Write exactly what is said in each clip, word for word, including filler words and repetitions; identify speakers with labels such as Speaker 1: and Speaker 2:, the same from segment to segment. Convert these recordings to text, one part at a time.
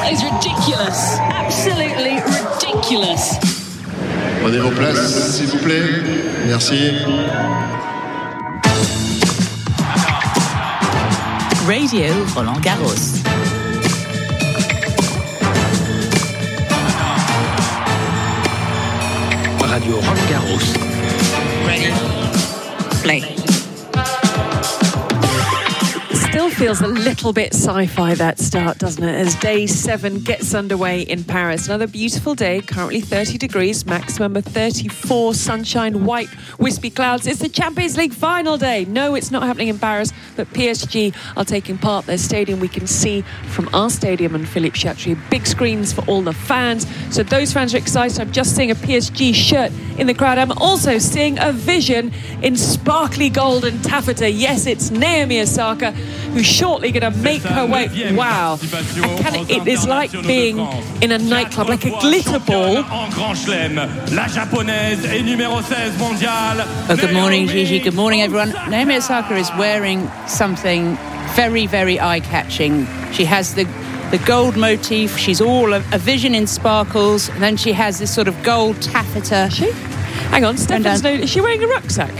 Speaker 1: That is ridiculous. Absolutely ridiculous.
Speaker 2: Prenez vos places, s'il vous plaît. Merci.
Speaker 3: Radio Roland Garros.
Speaker 4: Radio Roland Garros.
Speaker 3: Ready? Play.
Speaker 5: Still feels a little bit sci-fi, that start, doesn't it? As day seven gets underway in Paris. Another beautiful day, currently thirty degrees, maximum of thirty-four, sunshine, white, wispy clouds. It's the Champions League final day. No, it's not happening in Paris, but P S G are taking part. Their stadium we can see from our stadium and Philippe Chatrier. Big screens for all the fans. So those fans are excited. I'm just seeing a P S G shirt in the crowd. I'm also seeing a vision in sparkly gold and taffeta. Yes, it's Naomi Osaka, who's shortly going to make her way. Wow. And can it, it is like being in a nightclub, like a glitter ball.
Speaker 6: Oh, good morning, Gigi. Good morning, everyone. Naomi Osaka is wearing something very, very eye-catching. She has the the gold motif. She's all a, a vision in sparkles. And then she has this sort of gold taffeta.
Speaker 5: Is she? Hang on, Stefan's no, is she wearing a rucksack?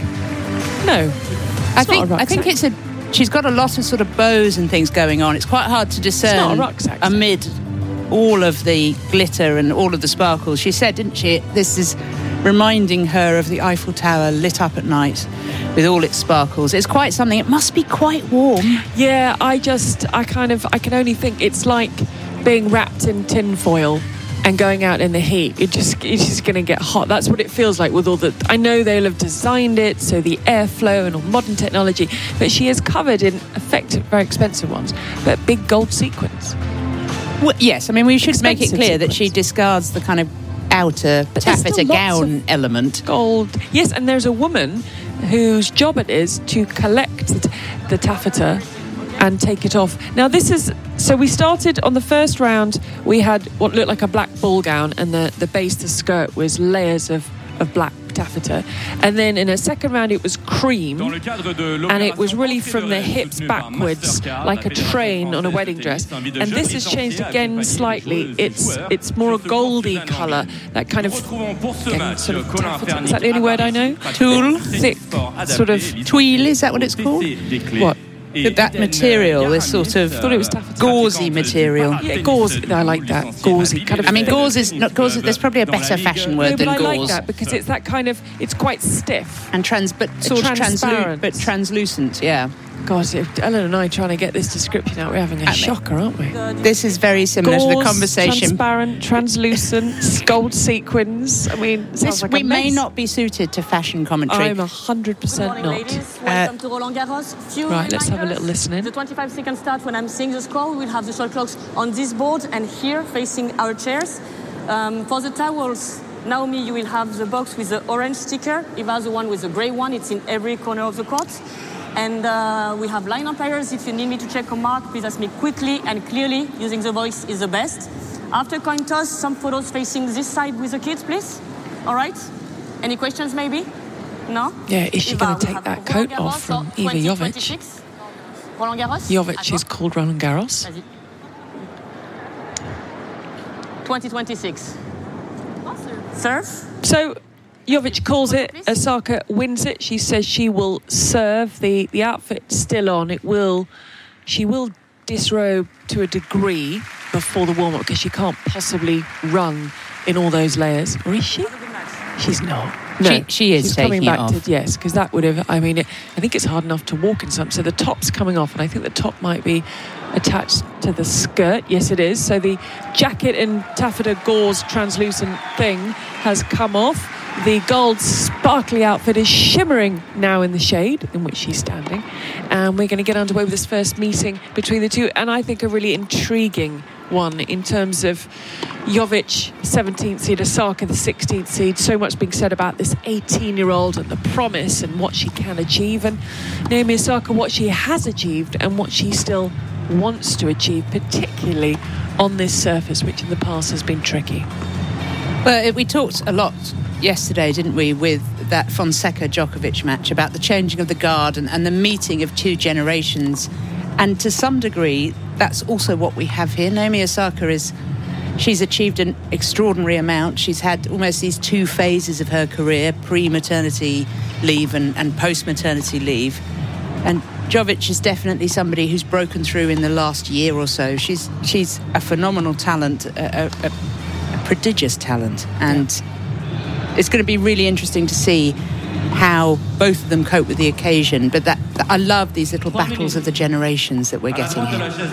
Speaker 5: No.
Speaker 6: I think I think it's a she's got a lot of sort of bows and things going on. It's quite hard to discern
Speaker 5: it's not a rucksack,
Speaker 6: amid all of the glitter and all of the sparkles. She said, didn't she, this is reminding her of the Eiffel Tower lit up at night with all its sparkles. It's quite something. It must be quite warm.
Speaker 5: Yeah, I just, I kind of, I can only think it's like being wrapped in tin foil and going out in the heat. It just, it's just going to get hot. That's what it feels like with all the, I know they'll have designed it, so the airflow and all modern technology, but she is covered in effective, very expensive ones, but big gold sequins.
Speaker 6: Well, yes, I mean, we should
Speaker 5: Expensive
Speaker 6: make it clear
Speaker 5: sequence.
Speaker 6: that she discards the kind of outer
Speaker 5: But there's
Speaker 6: taffeta
Speaker 5: still lots
Speaker 6: gown
Speaker 5: of
Speaker 6: element.
Speaker 5: Gold. Yes, and there's a woman whose job it is to collect the, the taffeta and take it off. Now this is, so we started on the first round, we had what looked like a black ball gown, and the, the base, the skirt was layers of, of black taffeta. And then in a second round it was cream, and it was really from the hips backwards, like a train on a wedding dress. And this has changed again slightly. It's it's more a goldy colour, that kind of, again, sort of taffeta. Is that the only word I know?
Speaker 6: Tulle?
Speaker 5: Thick, sort of
Speaker 6: Tuile, is that what it's called?
Speaker 5: what?
Speaker 6: That material, this sort of
Speaker 5: I thought it was taffeta.
Speaker 6: gauzy material.
Speaker 5: Yeah, gauze. I like that. Gauzy. Kind of.
Speaker 6: I mean, gauze is not gauze. There's probably a better fashion word
Speaker 5: No,
Speaker 6: than
Speaker 5: but I
Speaker 6: gauze.
Speaker 5: like that because it's that kind of. It's quite stiff.
Speaker 6: And trans, but sort of
Speaker 5: transparent.
Speaker 6: translucent, but translucent. Yeah.
Speaker 5: God, if Ellen and I trying to get this description out, we're having a
Speaker 6: Aren't
Speaker 5: shocker, aren't we?
Speaker 6: This is very similar
Speaker 5: Gauze,
Speaker 6: to the conversation.
Speaker 5: transparent, translucent, gold sequins. I mean, it sounds
Speaker 6: This,
Speaker 5: like
Speaker 6: we
Speaker 5: a
Speaker 6: may
Speaker 5: mess.
Speaker 6: not be suited to fashion commentary.
Speaker 5: I'm a hundred percent not.
Speaker 7: Welcome to Roland Garros. Few
Speaker 5: right, let's have a
Speaker 7: reminders.
Speaker 5: little listen in.
Speaker 7: The twenty-five second start when I'm seeing the score. We'll have the shot clocks on this board and here facing our chairs. Um, for the towels, Naomi, you will have the box with the orange sticker. Eva, the one with the grey one. It's in every corner of the court. And uh, we have line umpires. If you need me to check a mark, please ask me quickly and clearly. Using the voice is the best. After coin toss, some photos facing this side with the kids, please. All right? Any questions, maybe? No?
Speaker 5: Yeah, is she
Speaker 7: Eva,
Speaker 5: going
Speaker 7: we
Speaker 5: to take
Speaker 7: have
Speaker 5: that
Speaker 7: Roland
Speaker 5: coat
Speaker 7: Garros
Speaker 5: off from
Speaker 7: or
Speaker 5: Eva
Speaker 7: twenty
Speaker 5: Jovic?
Speaker 7: twenty-six? Roland Garros?
Speaker 5: Jovic is called Roland Garros.
Speaker 7: Vas-y. twenty twenty-six. Serve.
Speaker 5: So Jovic calls it. Osaka wins it. She says she will serve. The the outfit's still on. It will. She will disrobe to a degree before the warm up because she can't possibly run in all those layers. Or is she? She's not. No,
Speaker 6: She- she is
Speaker 5: She's coming
Speaker 6: taking it
Speaker 5: back
Speaker 6: off.
Speaker 5: to yes, because that would have. I mean, it, I think it's hard enough to walk in some. So the top's coming off, and I think the top might be attached to the skirt. Yes, it is. So the jacket and taffeta gauze translucent thing has come off. The gold sparkly outfit is shimmering now in the shade in which she's standing. And we're going to get underway with this first meeting between the two. And I think a really intriguing one in terms of Jovic, seventeenth seed, Osaka, the sixteenth seed. So much being said about this eighteen-year-old and the promise and what she can achieve. And Naomi Osaka, what she has achieved and what she still wants to achieve, particularly on this surface, which in the past has been tricky.
Speaker 6: Well, it, we talked a lot yesterday, didn't we, with that Fonseca-Djokovic match about the changing of the guard and, and the meeting of two generations. And to some degree, that's also what we have here. Naomi Osaka is, she's achieved an extraordinary amount. She's had almost these two phases of her career, pre-maternity leave and, and post-maternity leave. And Jovic is definitely somebody who's broken through in the last year or so. She's she's a phenomenal talent, a, a, a prodigious talent. And yeah. It's going to be really interesting to see how both of them cope with the occasion. But that, that I love these little battles of the generations that we're getting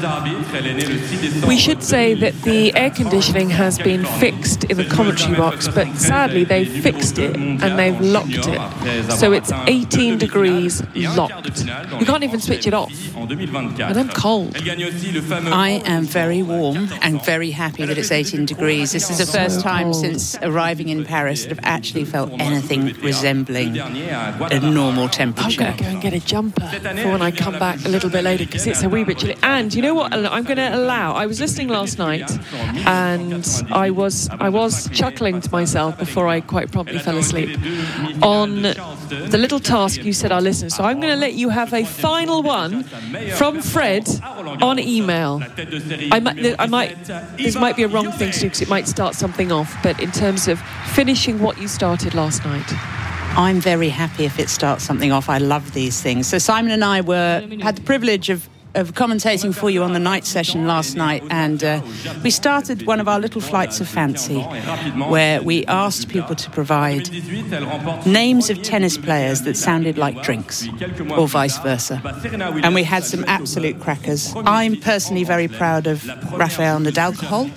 Speaker 6: here.
Speaker 5: We should say that the air conditioning has been fixed in the commentary box, but sadly they've fixed it and they've locked it. So it's eighteen degrees locked. You can't even switch it off. And I'm cold.
Speaker 6: I am very warm and very happy that it's eighteen degrees. This is the first time since arriving in Paris that I've actually felt anything resembling a normal temperature.
Speaker 5: I'm going to go and get a jumper for when I come back a little bit later because it's a wee bit chilly. And you know what? I'm going to allow. I was listening last night, and I was I was chuckling to myself before I quite promptly fell asleep on the little task you said our listeners. So I'm going to let you have a final one from Fred on email. I might, I might. This might be a wrong thing to do because it might start something off. But in terms of finishing what you started last night.
Speaker 6: I'm very happy if it starts something off. I love these things. So Simon and I were had the privilege of of commentating for you on the night session last night, and uh, we started one of our little flights of fancy where we asked people to provide names of tennis players that sounded like drinks or vice versa, and we had some absolute crackers. I'm personally very proud of Rafael Nadalcohol,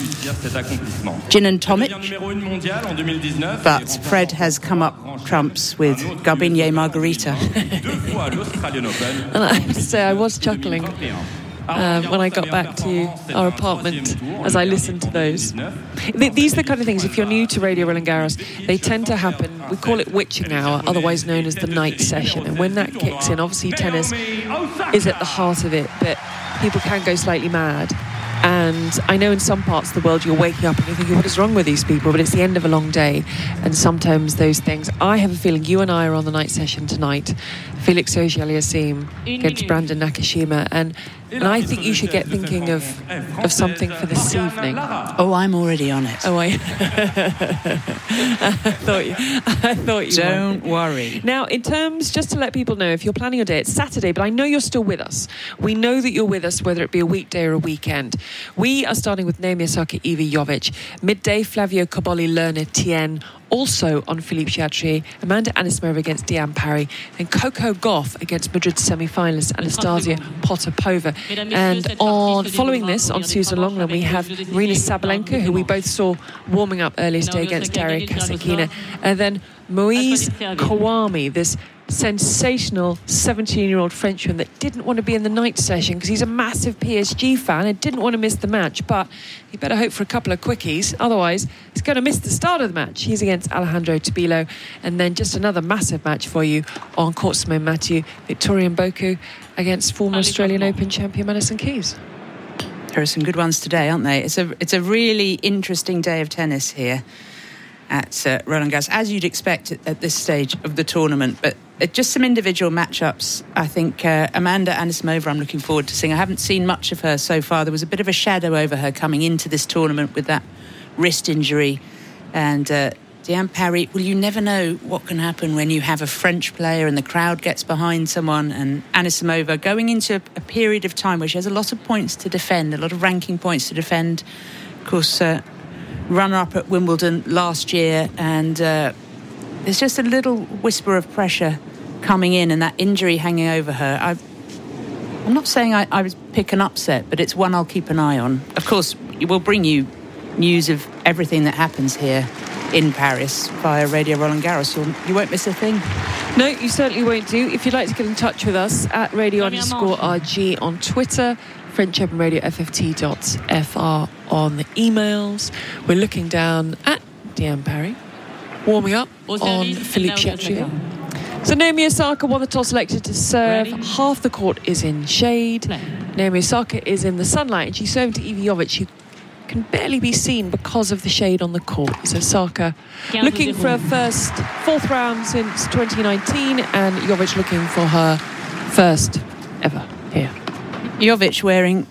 Speaker 6: gin and tonic, but Fred has come up trumps with Garbinier Margarita.
Speaker 5: And I have to say I was chuckling Um, when I got back to our apartment as I listened to those. These are the kind of things, if you're new to Radio Roland Garros, they tend to happen. We call it witching hour, otherwise known as the night session. And when that kicks in, obviously tennis is at the heart of it, but people can go slightly mad. And I know in some parts of the world you're waking up and you're thinking, what is wrong with these people? But it's the end of a long day. And sometimes those things... I have a feeling you and I are on the night session tonight. Felix Auger-Aliassime against Brandon Nakashima. And and I think you should get thinking of of something for this evening.
Speaker 6: Oh, I'm already on it.
Speaker 5: Oh, I, I thought you, I thought you
Speaker 6: Don't
Speaker 5: were.
Speaker 6: worry.
Speaker 5: Now, in terms, just to let people know, if you're planning your day, it's Saturday, but I know you're still with us. We know that you're with us, whether it be a weekday or a weekend. We are starting with Naomi Osaka, Ivi Jovic. Midday, Flavio Cobolli, Lerner, Tien. Also on Philippe Chatrier, Amanda Anisimova against Diane Parry, and Coco Gauff against Madrid semi-finalist Anastasia Potapova. And on following this, on Susan Longland, we have Marina Sabalenka, who we both saw warming up earlier today against Daria Kasatkina, and then Moise Kouame, this sensational seventeen-year-old Frenchman that didn't want to be in the night session because he's a massive P S G fan and didn't want to miss the match, but he better hope for a couple of quickies, otherwise he's going to miss the start of the match. He's against Alejandro Tabilo. And then just another massive match for you on court, Simone Mathieu, Victoria Mboku against former Australian Open champion Madison Keys.
Speaker 6: There are some good ones today, aren't they? It's a it's a really interesting day of tennis here at uh, Roland Garros, as you'd expect at, at this stage of the tournament. But uh, just some individual matchups. I think uh, Amanda Anisimova, I'm looking forward to seeing. I haven't seen much of her so far. There was a bit of a shadow over her coming into this tournament with that wrist injury. And uh, Diane Parry, well, you never know what can happen when you have a French player and the crowd gets behind someone. And Anisimova going into a, a period of time where she has a lot of points to defend, a lot of ranking points to defend. Of course, uh, runner-up at Wimbledon last year, and uh, there's just a little whisper of pressure coming in and that injury hanging over her. I've, I'm not saying I, I would pick an upset, but it's one I'll keep an eye on. Of course, we'll bring you news of everything that happens here in Paris via Radio Roland Garros. You'll, you won't miss a thing.
Speaker 5: No, you certainly won't do. If you'd like to get in touch with us, at radio underscore RG on Twitter, French Open Radio F F T dot F R on the emails. We're looking down at Diane Parry, warming up on Philippe Chatrier. So Naomi Osaka won the toss, selected to serve. Half the court is in shade. Naomi Osaka is in the sunlight, and she's serving to Ivi Jovic, who can barely be seen because of the shade on the court. So Osaka looking for her first fourth round since twenty nineteen, and Jovic looking for her first ever here.
Speaker 6: Jovic wearing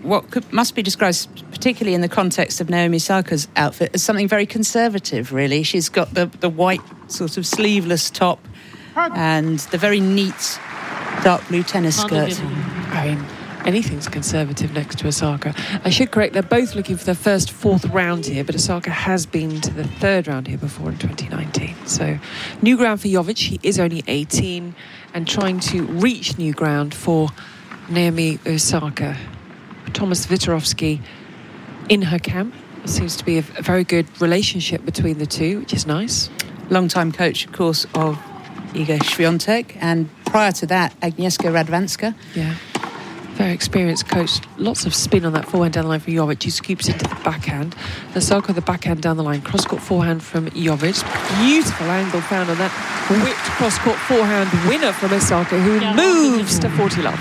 Speaker 6: what could, must be described, particularly in the context of Naomi Osaka's outfit, as something very conservative, really. She's got the, the white sort of sleeveless top and the very neat dark blue tennis skirt.
Speaker 5: I mean, anything's conservative next to Osaka. I should correct, they're both looking for their first fourth round here, but Osaka has been to the third round here before in twenty nineteen. So new ground for Jovic. He is only eighteen and trying to reach new ground for Naomi Osaka. Thomas Witorovsky in her camp. There seems to be a, a very good relationship between the two, which is nice.
Speaker 6: Long-time coach, of course, of Iga Swiatek, and prior to that, Agnieszka Radwanska.
Speaker 5: Yeah, very experienced coach. Lots of spin on that forehand down the line from Jovic. He scoops into the backhand. Osaka the backhand down the line. Cross-court forehand from Jovic. Beautiful angle found on that whipped cross-court forehand winner from Osaka, who moves to forty love.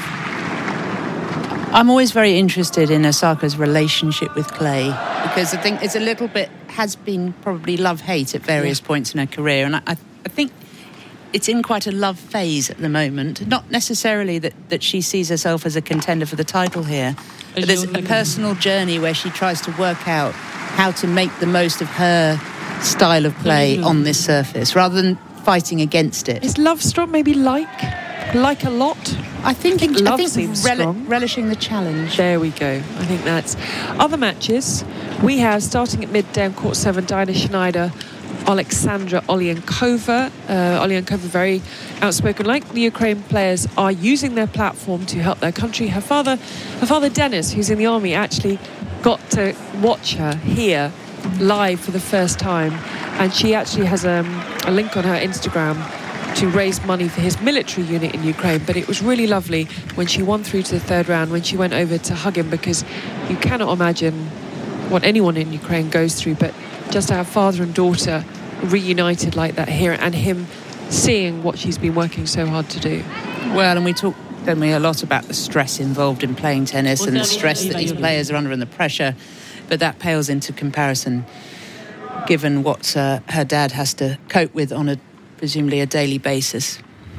Speaker 6: I'm always very interested in Osaka's relationship with clay, because I think it's a little bit, has been probably love-hate at various yeah. points in her career, and I, I think it's in quite a love phase at the moment. Not necessarily that, that she sees herself as a contender for the title here, but there's a personal journey where she tries to work out how to make the most of her style of play on this surface, rather than fighting against it.
Speaker 5: Is love strong? Maybe like? Like a lot?
Speaker 6: I think,
Speaker 5: I think love
Speaker 6: I think
Speaker 5: seems
Speaker 6: rel-
Speaker 5: strong.
Speaker 6: relishing the challenge.
Speaker 5: There we go. I think that's... Other matches, we have, starting at midday on court seven, Diana Schneider, Alexandra Olyankova. Uh, Olyankova, very outspoken. Like the Ukraine players are using their platform to help their country. Her father, her father Dennis, who's in the army, actually got to watch her here live for the first time. And she actually has um, a link on her Instagram to raise money for his military unit in Ukraine. But it was really lovely when she won through to the third round, when she went over to hug him, because you cannot imagine what anyone in Ukraine goes through, but just to have father and daughter reunited like that here, and him seeing what she's been working so hard to do.
Speaker 6: Well, and we talk, don't we, a lot about the stress involved in playing tennis and the stress that these players are under and the pressure, but that pales into comparison given what uh, her dad has to cope with on a presumably a daily basis.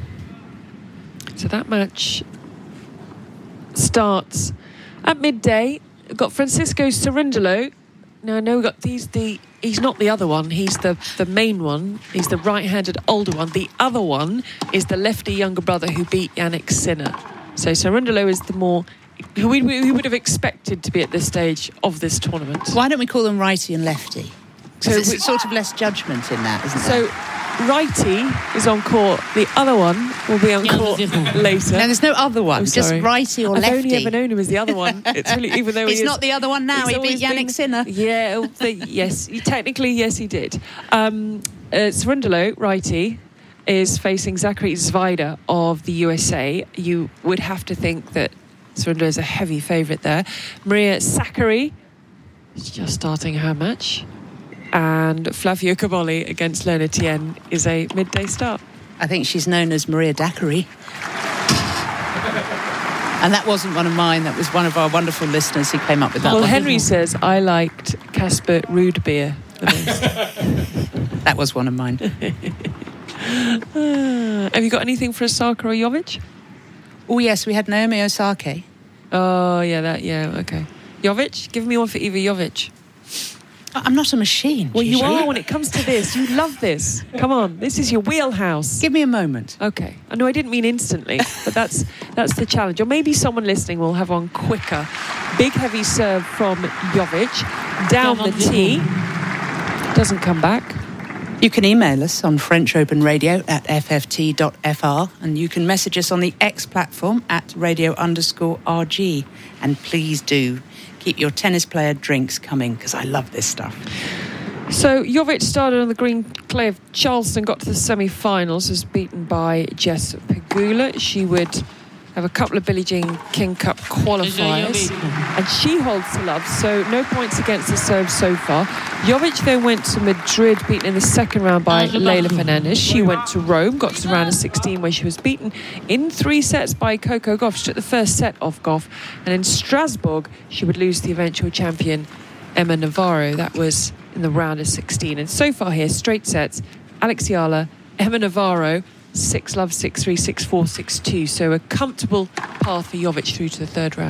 Speaker 5: So that match starts at midday. We've got Francisco Cerundolo. Now I know we've got these the he's not the other one, he's the, the main one. He's the right-handed older one. The other one is the lefty younger brother who beat Yannick Sinner. So Cerundolo is the more who we, we would have expected to be at this stage of this tournament.
Speaker 6: Why don't we call them righty and lefty? So it's
Speaker 5: we,
Speaker 6: sort of less judgment in that, isn't
Speaker 5: so,
Speaker 6: there?
Speaker 5: Righty is on court. The other one will be on court later.
Speaker 6: No, there's no other one.
Speaker 5: Oh,
Speaker 6: just righty or
Speaker 5: I've
Speaker 6: lefty.
Speaker 5: I've only ever known him as the other one. It's really, even though
Speaker 6: he's
Speaker 5: he is,
Speaker 6: not the other one now. He beat Yannick been, Sinner.
Speaker 5: Yeah, the, yes, technically yes, he did. Um, uh, Cerundolo, righty, is facing Zachary Zvaida of the U S A. You would have to think that Cerundolo is a heavy favourite there. Maria Sakkari is just starting her match. And Flavio Cobolli against Lena Tien is a midday start.
Speaker 6: I think she's known as Maria Daiquiri. And that wasn't one of mine, that was one of our wonderful listeners who came up with that
Speaker 5: well,
Speaker 6: one.
Speaker 5: Well, Henry says, I liked Casper Rudebeer the most.
Speaker 6: That was one of mine.
Speaker 5: uh, have you got anything for Osaka or Jovic?
Speaker 6: Oh, yes, we had Naomi Osaka.
Speaker 5: Oh, yeah, that, yeah, okay. Jovic? Give me one for Iva Jovic.
Speaker 6: I'm not a machine.
Speaker 5: Well, you
Speaker 6: usually.
Speaker 5: are when it comes to this. You love this. Come on, this is your wheelhouse.
Speaker 6: Give me a moment.
Speaker 5: Okay. I know I didn't mean instantly, but that's that's the challenge. Or maybe someone listening will have one quicker. Big heavy serve from Jovic. Down the tee. Doesn't come back.
Speaker 6: You can email us on French Open Radio at f f t dot f r, and you can message us on the X platform at radio underscore rg. And please do keep your tennis player drinks coming, because I love this stuff.
Speaker 5: So Jovic started on the green clay of Charleston, got to the semi-finals, was beaten by Jess Pegula. She would have a couple of Billie Jean King Cup qualifiers, and she holds the love, so no points against the serve so far. Jovic then went to Madrid, beaten in the second round by Leylah Fernandez. She went to Rome, got to the round of sixteen, where she was beaten in three sets by Coco Gauff. She took the first set off Gauff, and in Strasbourg she would lose the eventual champion Emma Navarro. That was in the round of sixteen. And so far here, straight sets, Alex Yala, Emma Navarro, six love, six three, six four, six two. So a comfortable path for Jovic through to the third round.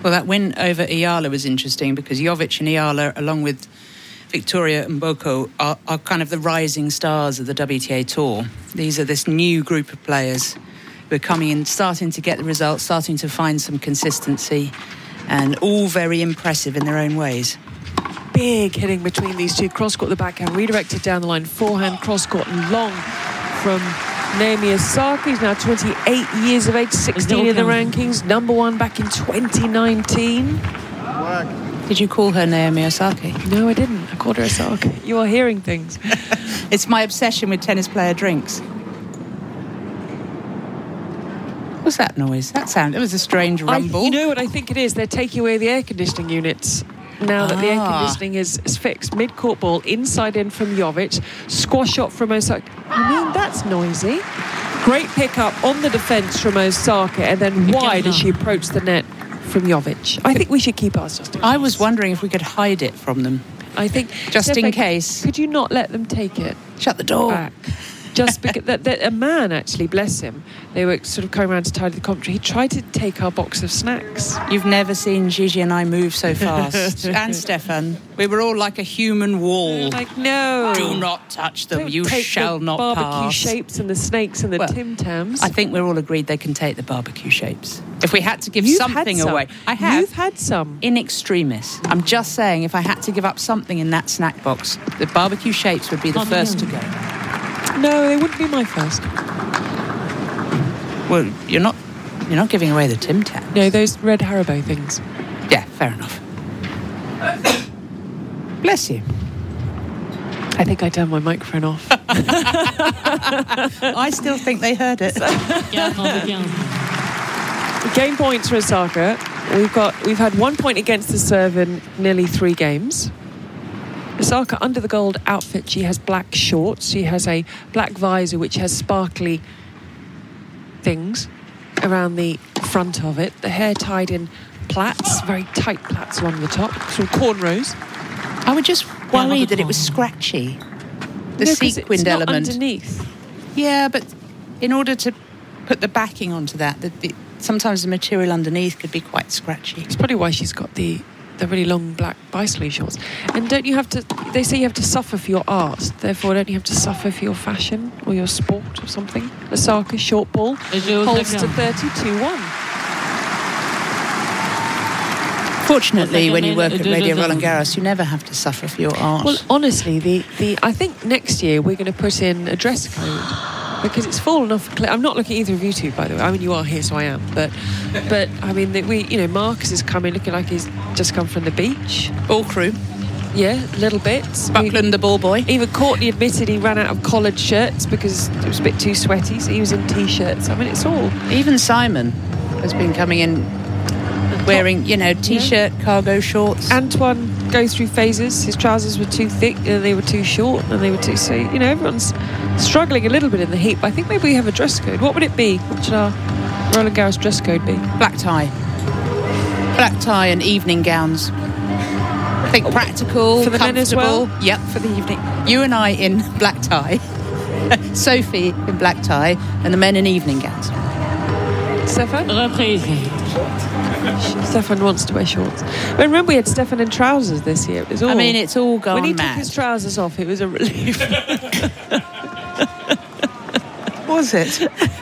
Speaker 6: Well, that win over Ayala was interesting because Jovic and Ayala, along with Victoria and Mboko, are, are kind of the rising stars of the W T A Tour. These are this new group of players who are coming in, starting to get the results, starting to find some consistency, and all very impressive in their own ways.
Speaker 5: Big hitting between these two. Cross-court, the backhand, redirected down the line. Forehand, cross-court, and long from Naomi Osaka. He's now twenty-eight years of age, sixteen in the rankings. Number one back in twenty nineteen.
Speaker 6: Did you call her Naomi Osaka?
Speaker 5: No, I didn't. I called her Osaka. You are hearing things.
Speaker 6: It's my obsession with tennis player drinks. What's that noise? That sound, it was a strange rumble.
Speaker 5: I, you know what I think it is? They're taking away the air conditioning units. Now that ah. the air conditioning is, is fixed. Mid-court ball, inside in from Jovic. Squash shot from Osaka. I mean, that's noisy. Great pick-up on the defence from Osaka, and then wide as she approached the net from Jovic. I think we should keep ours just in case.
Speaker 6: I was wondering if we could hide it from them.
Speaker 5: I think...
Speaker 6: Just
Speaker 5: Steph,
Speaker 6: in case.
Speaker 5: Could you not let them take it?
Speaker 6: Shut the door.
Speaker 5: Back. Just because that, that a man actually, bless him, they were sort of coming around to tidy the commentary. He tried to take our box of snacks.
Speaker 6: You've never seen Gigi and I move so fast. And Stefan, we were all like a human wall.
Speaker 5: Like, no,
Speaker 6: do not touch them.
Speaker 5: Don't
Speaker 6: you
Speaker 5: take
Speaker 6: shall
Speaker 5: the
Speaker 6: not
Speaker 5: barbecue
Speaker 6: pass.
Speaker 5: Shapes and the snakes and the
Speaker 6: well,
Speaker 5: Tim Tams.
Speaker 6: I think we're all agreed they can take the barbecue shapes. If we had to give
Speaker 5: You've
Speaker 6: something
Speaker 5: had some.
Speaker 6: away, I have.
Speaker 5: You've had some
Speaker 6: in extremis. I'm just saying, if I had to give up something in that snack box, the barbecue shapes would be the oh, first yeah. to go.
Speaker 5: No, they wouldn't be my first.
Speaker 6: Well, you're not you're not giving away the Tim Tams.
Speaker 5: No, those red Haribo things.
Speaker 6: Yeah, fair enough. Bless you.
Speaker 5: I think I turned my microphone off.
Speaker 6: I still think they heard it.
Speaker 5: Game points for Osaka. We've got we've had one point against the serve in nearly three games. Osaka, under the gold outfit, she has black shorts. She has a black visor which has sparkly things around the front of it. The hair tied in plaits, very tight plaits along the top, sort of cornrows.
Speaker 6: I would just worry yeah, that it was scratchy. The
Speaker 5: no,
Speaker 6: sequined
Speaker 5: it's not
Speaker 6: element.
Speaker 5: Underneath.
Speaker 6: Yeah, but in order to put the backing onto that, the, the, sometimes the material underneath could be quite scratchy.
Speaker 5: It's probably why she's got the the really long black bicycle shorts. And don't you have to, they say you have to suffer for your art, therefore don't you have to suffer for your fashion or your sport or something? Osaka short ball holds to thirty-two one.
Speaker 6: Fortunately, when you work at Radio Roland Garros, you never have to suffer for your art.
Speaker 5: Well, honestly, the, the I think next year we're going to put in a dress code because it's fallen off. I'm not looking at either of you two, by the way. I mean, you are here, so I am. But, but I mean, the, we, you know, Marcus is coming looking like he's just come from the beach.
Speaker 6: Ball crew.
Speaker 5: Yeah, little bits.
Speaker 6: Buckland, the ball boy.
Speaker 5: Even Courtney admitted he ran out of collared shirts because it was a bit too sweaty, so he was in T-shirts. I mean, it's all...
Speaker 6: Even Simon has been coming in wearing, you know, T-shirt, yeah. cargo shorts.
Speaker 5: Antoine goes through phases. His trousers were too thick, and they were too short, and they were too... So, you know, everyone's struggling a little bit in the heat, but I think maybe we have a dress code. What would it be? What should our Roland Garros dress code be?
Speaker 6: Black tie. Black tie and evening gowns. I think practical,
Speaker 5: for the men as well?
Speaker 6: Yep, for the evening. You and I in black tie. Sophie in black tie, and the men in evening gowns.
Speaker 5: Stefan?
Speaker 1: Reprise.
Speaker 5: Stefan wants to wear shorts. But remember, we had Stefan in trousers this year. It was all,
Speaker 6: I mean, it's all gone
Speaker 5: mad. When he
Speaker 6: mad.
Speaker 5: took his trousers off, it was a relief.
Speaker 6: Was it?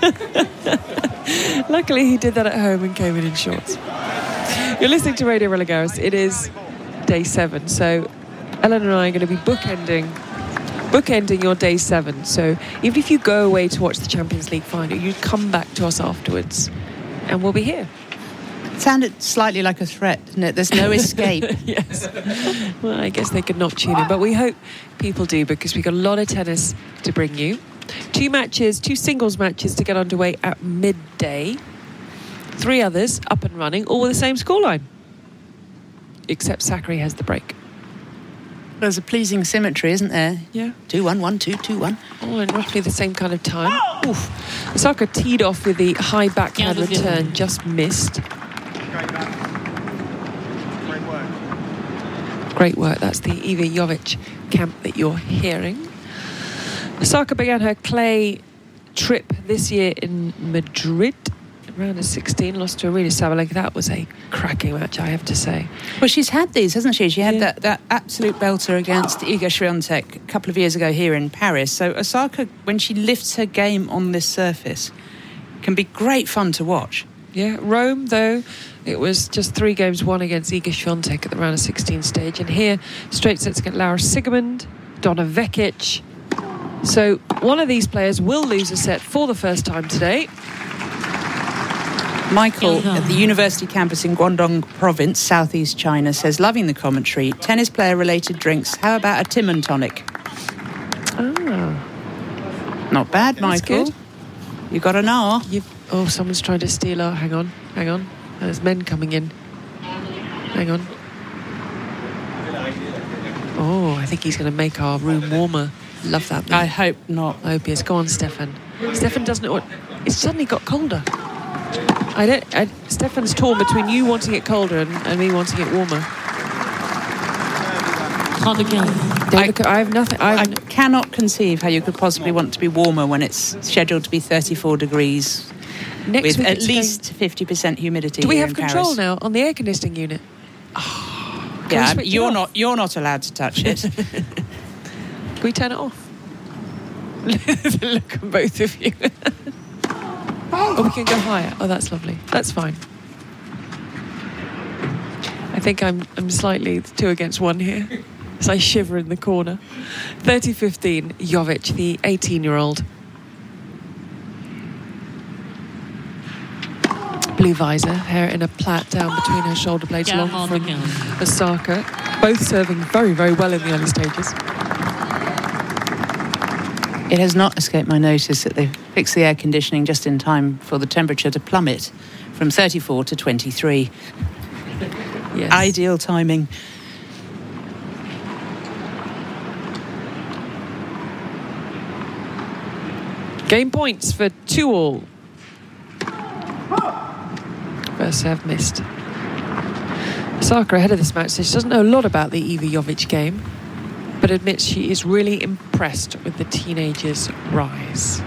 Speaker 5: Luckily, he did that at home and came in in shorts. You're listening to Radio Roland Garros. It is day seven. So Ellen and I are going to be bookending bookending your day seven. So even if you go away to watch the Champions League final, you come back to us afterwards and we'll be here.
Speaker 6: It sounded slightly like a threat, didn't it? There's no escape.
Speaker 5: Yes. Well, I guess they could not tune in, but we hope people do because we've got a lot of tennis to bring you. Two matches, two singles matches to get underway at midday. Three others up and running, all with the same scoreline. Except Sakkari has the break.
Speaker 6: There's a pleasing symmetry, isn't there?
Speaker 5: Yeah.
Speaker 6: two one, one two, two one.
Speaker 5: Oh, and roughly the same kind of time. Oof. Osaka teed off with the high backhand yeah, return, good. Just missed.
Speaker 8: Great back. Great work.
Speaker 5: Great work. That's the Iva Jovic camp that you're hearing. Osaka began her clay trip this year in Madrid. round of sixteen, lost to Aryna Sabalenka. That was a cracking match, I have to say.
Speaker 6: Well, she's had these, hasn't she? She had
Speaker 5: Yeah.
Speaker 6: that, that absolute belter against Iga Swiatek a couple of years ago here in Paris. So Osaka, when she lifts her game on this surface, can be great fun to watch.
Speaker 5: Yeah, Rome, though, it was just three games won against Iga Swiatek at the round of sixteen stage. And here, straight sets against Laura Siegemund, Donna Vekic. So one of these players will lose a set for the first time today.
Speaker 6: Michael at the university campus in Guangdong province, southeast China, says, loving the commentary. Tennis player related drinks. How about a Tim and tonic?
Speaker 5: Ah,
Speaker 6: Not bad,
Speaker 5: that's
Speaker 6: Michael.
Speaker 5: good.
Speaker 6: You got an R.
Speaker 5: You've, oh, someone's trying to steal our... Hang on, hang on. There's men coming in. Hang on. Oh, I think he's going to make our room warmer. Love that, man.
Speaker 6: I hope not.
Speaker 5: I hope he is. Go on, Stefan. Stefan doesn't know what... It's suddenly got colder. I don't... I, Stefan's torn between you wanting it colder and, and me wanting it warmer. Don't look at, I have nothing... I,
Speaker 6: I
Speaker 5: have,
Speaker 6: cannot conceive how you could possibly want to be warmer when it's scheduled to be thirty-four degrees
Speaker 5: next
Speaker 6: with
Speaker 5: week
Speaker 6: at
Speaker 5: it's
Speaker 6: least
Speaker 5: going,
Speaker 6: fifty percent humidity.
Speaker 5: do we
Speaker 6: here
Speaker 5: have
Speaker 6: in
Speaker 5: control
Speaker 6: Paris.
Speaker 5: now on the air conditioning unit?
Speaker 6: Yeah,
Speaker 5: switch it
Speaker 6: you're
Speaker 5: off?
Speaker 6: not. You're not allowed to touch it.
Speaker 5: Can we turn it off? Look at both of you. Oh, we can go higher. Oh, that's lovely. That's fine. I think I'm I'm slightly two against one here, as I shiver in the corner. thirty fifteen, Jovic, the eighteen-year-old. Blue visor, hair in a plait down between her shoulder blades, long from Osaka. Both serving very, very well in the early stages.
Speaker 6: It has not escaped my notice that they've fixed the air conditioning just in time for the temperature to plummet from thirty-four to twenty-three.
Speaker 5: Yes.
Speaker 6: Ideal timing.
Speaker 5: Game points for two all. First serve missed. Osaka ahead of this match says she doesn't know a lot about the Iva Jovic game, but admits she is really impressed with the teenager's rise.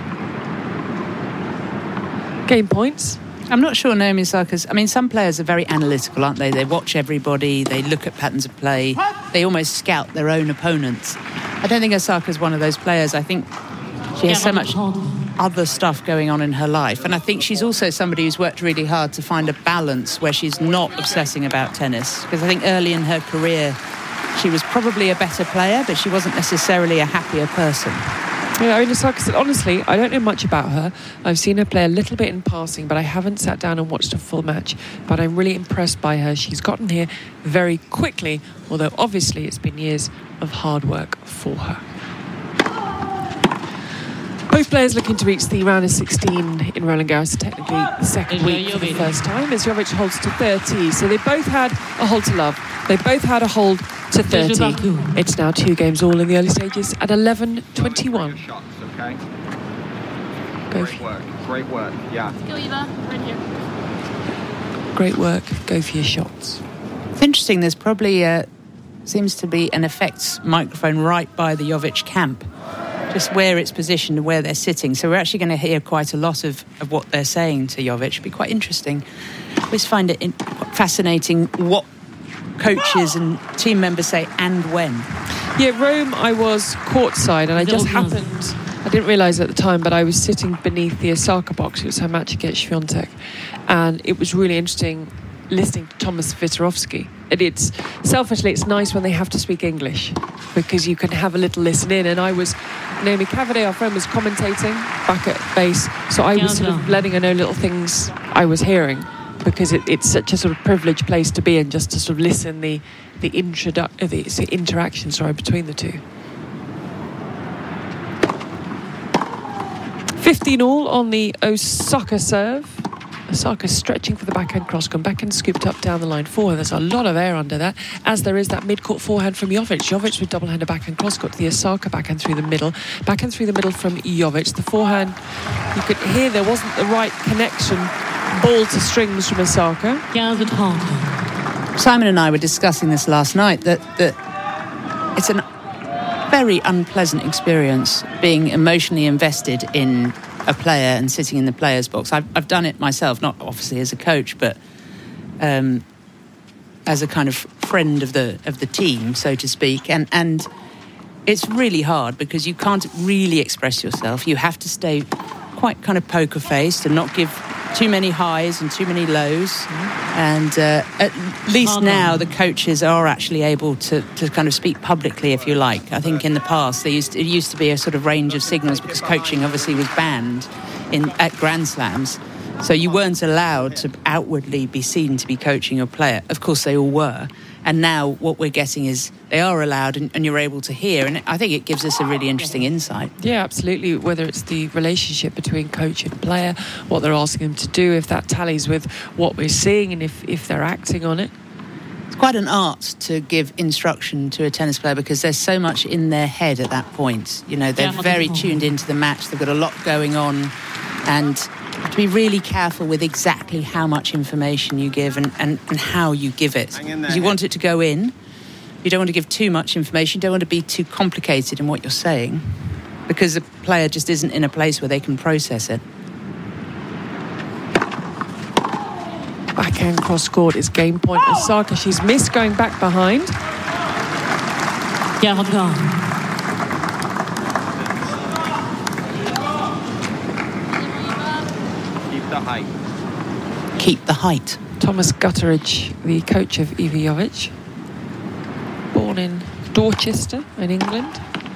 Speaker 5: Game points.
Speaker 6: I'm not sure Naomi Osaka's... I mean, some players are very analytical, aren't they? They watch everybody, they look at patterns of play, they almost scout their own opponents. I don't think Osaka's one of those players. I think she has so much other stuff going on in her life. And I think she's also somebody who's worked really hard to find a balance where she's not obsessing about tennis. Because I think early in her career, she was probably a better player, but she wasn't necessarily a happier person.
Speaker 5: Yeah, I mean, Osaka said, honestly, I don't know much about her. I've seen her play a little bit in passing, but I haven't sat down and watched a full match. But I'm really impressed by her. She's gotten here very quickly, although obviously it's been years of hard work for her. Both players looking to reach the round of sixteen in Roland Garros, technically the second week for the first time, as Jovic holds to thirty. So they both had a hold to love. They both had a hold to thirty. It's now two games all in the early stages at eleven twenty-one.
Speaker 8: Shots, okay?
Speaker 5: Go
Speaker 8: Great work. Great work. Yeah.
Speaker 5: Great work. Go for your shots.
Speaker 6: It's interesting, there's probably uh, seems to be an effects microphone right by the Jovic camp, just where it's positioned and where they're sitting. So we're actually going to hear quite a lot of, of what they're saying to Jovic. It'll be quite interesting. I always find it in, fascinating what coaches and team members say and when.
Speaker 5: Yeah, Rome, I was courtside, and I just happened... I didn't realise at the time, but I was sitting beneath the Osaka box. It was her match against Swiatek. And it was really interesting listening to Thomas Witorovsky. And it's, selfishly, it's nice when they have to speak English, because you can have a little listen in. And I was, Naomi Cavaday, our friend, was commentating back at base. So I was sort of letting her know little things I was hearing, because it, it's such a sort of privileged place to be in, just to sort of listen the the, introdu- uh, the, the interaction sorry, between the two. fifteen all on the Osaka serve. Osaka stretching for the backhand cross, come back and scooped up down the line for her. There's a lot of air under that, as there is that mid-court forehand from Jovic. Jovic with double-hander backhand cross, got to the Osaka backhand through the middle. Backhand through the middle from Jovic. The forehand, you could hear there wasn't the right connection, ball to strings from Osaka.
Speaker 6: Simon and I were discussing this last night, that, that it's a very unpleasant experience being emotionally invested in a player and sitting in the players' box. I've, I've done it myself, not obviously as a coach, but um, as a kind of friend of the of the team, so to speak. And and it's really hard because you can't really express yourself. You have to stay quite kind of poker faced and not give too many highs and too many lows. Mm-hmm. And uh, at least now the coaches are actually able to, to kind of speak publicly, if you like. I think in the past there used to, it used to be a sort of range of signals because coaching obviously was banned in at Grand Slams. So you weren't allowed to outwardly be seen to be coaching your player. Of course they all were. And now what we're getting is they are allowed and, and you're able to hear. And I think it gives us a really interesting insight.
Speaker 5: Yeah, absolutely. Whether it's the relationship between coach and player, what they're asking them to do, if that tallies with what we're seeing and if, if they're acting on it.
Speaker 6: It's quite an art to give instruction to a tennis player because there's so much in their head at that point. You know, they're very tuned into the match. They've got a lot going on. And to be really careful with exactly how much information you give and, and, and how you give it. Because you want it to go in. You don't want to give too much information. You don't want to be too complicated in what you're saying because the player just isn't in a place where they can process it.
Speaker 5: Backhand cross court is game point. Osaka, she's missed going back behind.
Speaker 1: Yeah, Rodgar.
Speaker 8: The height.
Speaker 6: Keep the height.
Speaker 5: Thomas Gutteridge, the coach of Iva Jovic, born in Dorchester in England.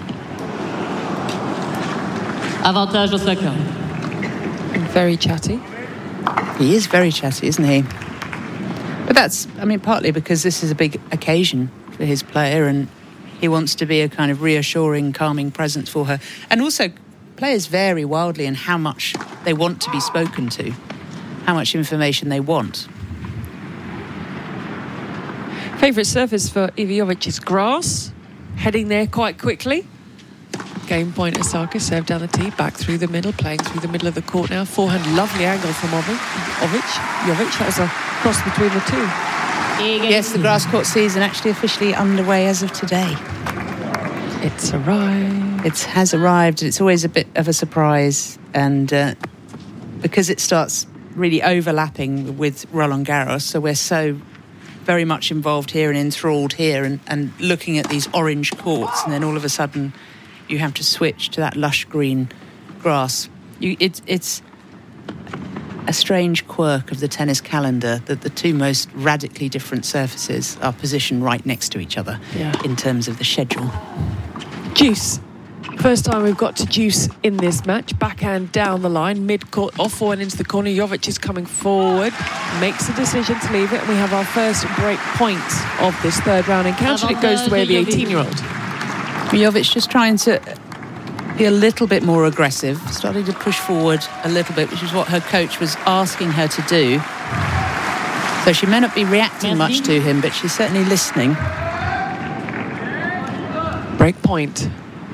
Speaker 1: Avantage Osaka.
Speaker 5: And very chatty.
Speaker 6: He is very chatty, isn't he? But that's, I mean, partly because this is a big occasion for his player and he wants to be a kind of reassuring, calming presence for her. And also, players vary wildly in how much they want to be spoken to, how much information they want.
Speaker 5: Favourite surface for Iva Jovic is grass, heading there quite quickly. Game point, Osaka, serve down the tee, back through the middle, playing through the middle of the court now. Forehand, lovely angle from Jovic. Jovic, that was a cross between the two.
Speaker 6: Yes, the grass court season actually officially underway as of today.
Speaker 5: It's arrived.
Speaker 6: It has arrived. It's always a bit of a surprise. And uh, because it starts really overlapping with Roland Garros, so we're so very much involved here and enthralled here and, and looking at these orange courts, and then all of a sudden you have to switch to that lush green grass. You, it, it's a strange quirk of the tennis calendar that the two most radically different surfaces are positioned right next to each other
Speaker 5: yeah.
Speaker 6: in terms of the schedule.
Speaker 5: Deuce. First time we've got to deuce in this match. Backhand down the line, mid-court, off forehand into the corner. Jovic is coming forward, makes a decision to leave it, and we have our first break point of this third round encounter. It goes the way of the eighteen-year-old.
Speaker 6: Jovic just trying to be a little bit more aggressive, starting to push forward a little bit, which is what her coach was asking her to do. So she may not be reacting much to him, but she's certainly listening.
Speaker 5: Break point.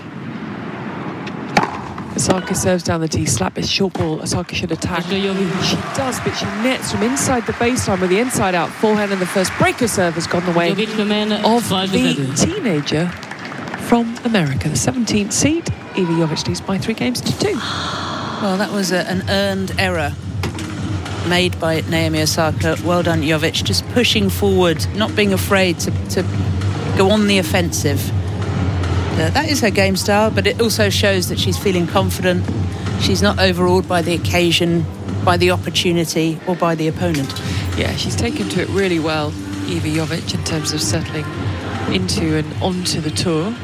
Speaker 5: Osaka serves down the tee, slap is short ball. Osaka should attack. She does, but she nets from inside the baseline with the inside out forehand, and the first breaker serve has gone the way of the teenager from America, the seventeenth seed. Iva Jovic leads by three games to two.
Speaker 6: Well, that was a, an earned error made by Naomi Osaka. Well done, Jovic, just pushing forward, not being afraid to, to go on the offensive. Uh, that is her game style, but it also shows that she's feeling confident. She's not overawed by the occasion, by the opportunity, or by the opponent.
Speaker 5: Yeah, she's taken to it really well, Iva Jovic, in terms of settling into and onto the tour.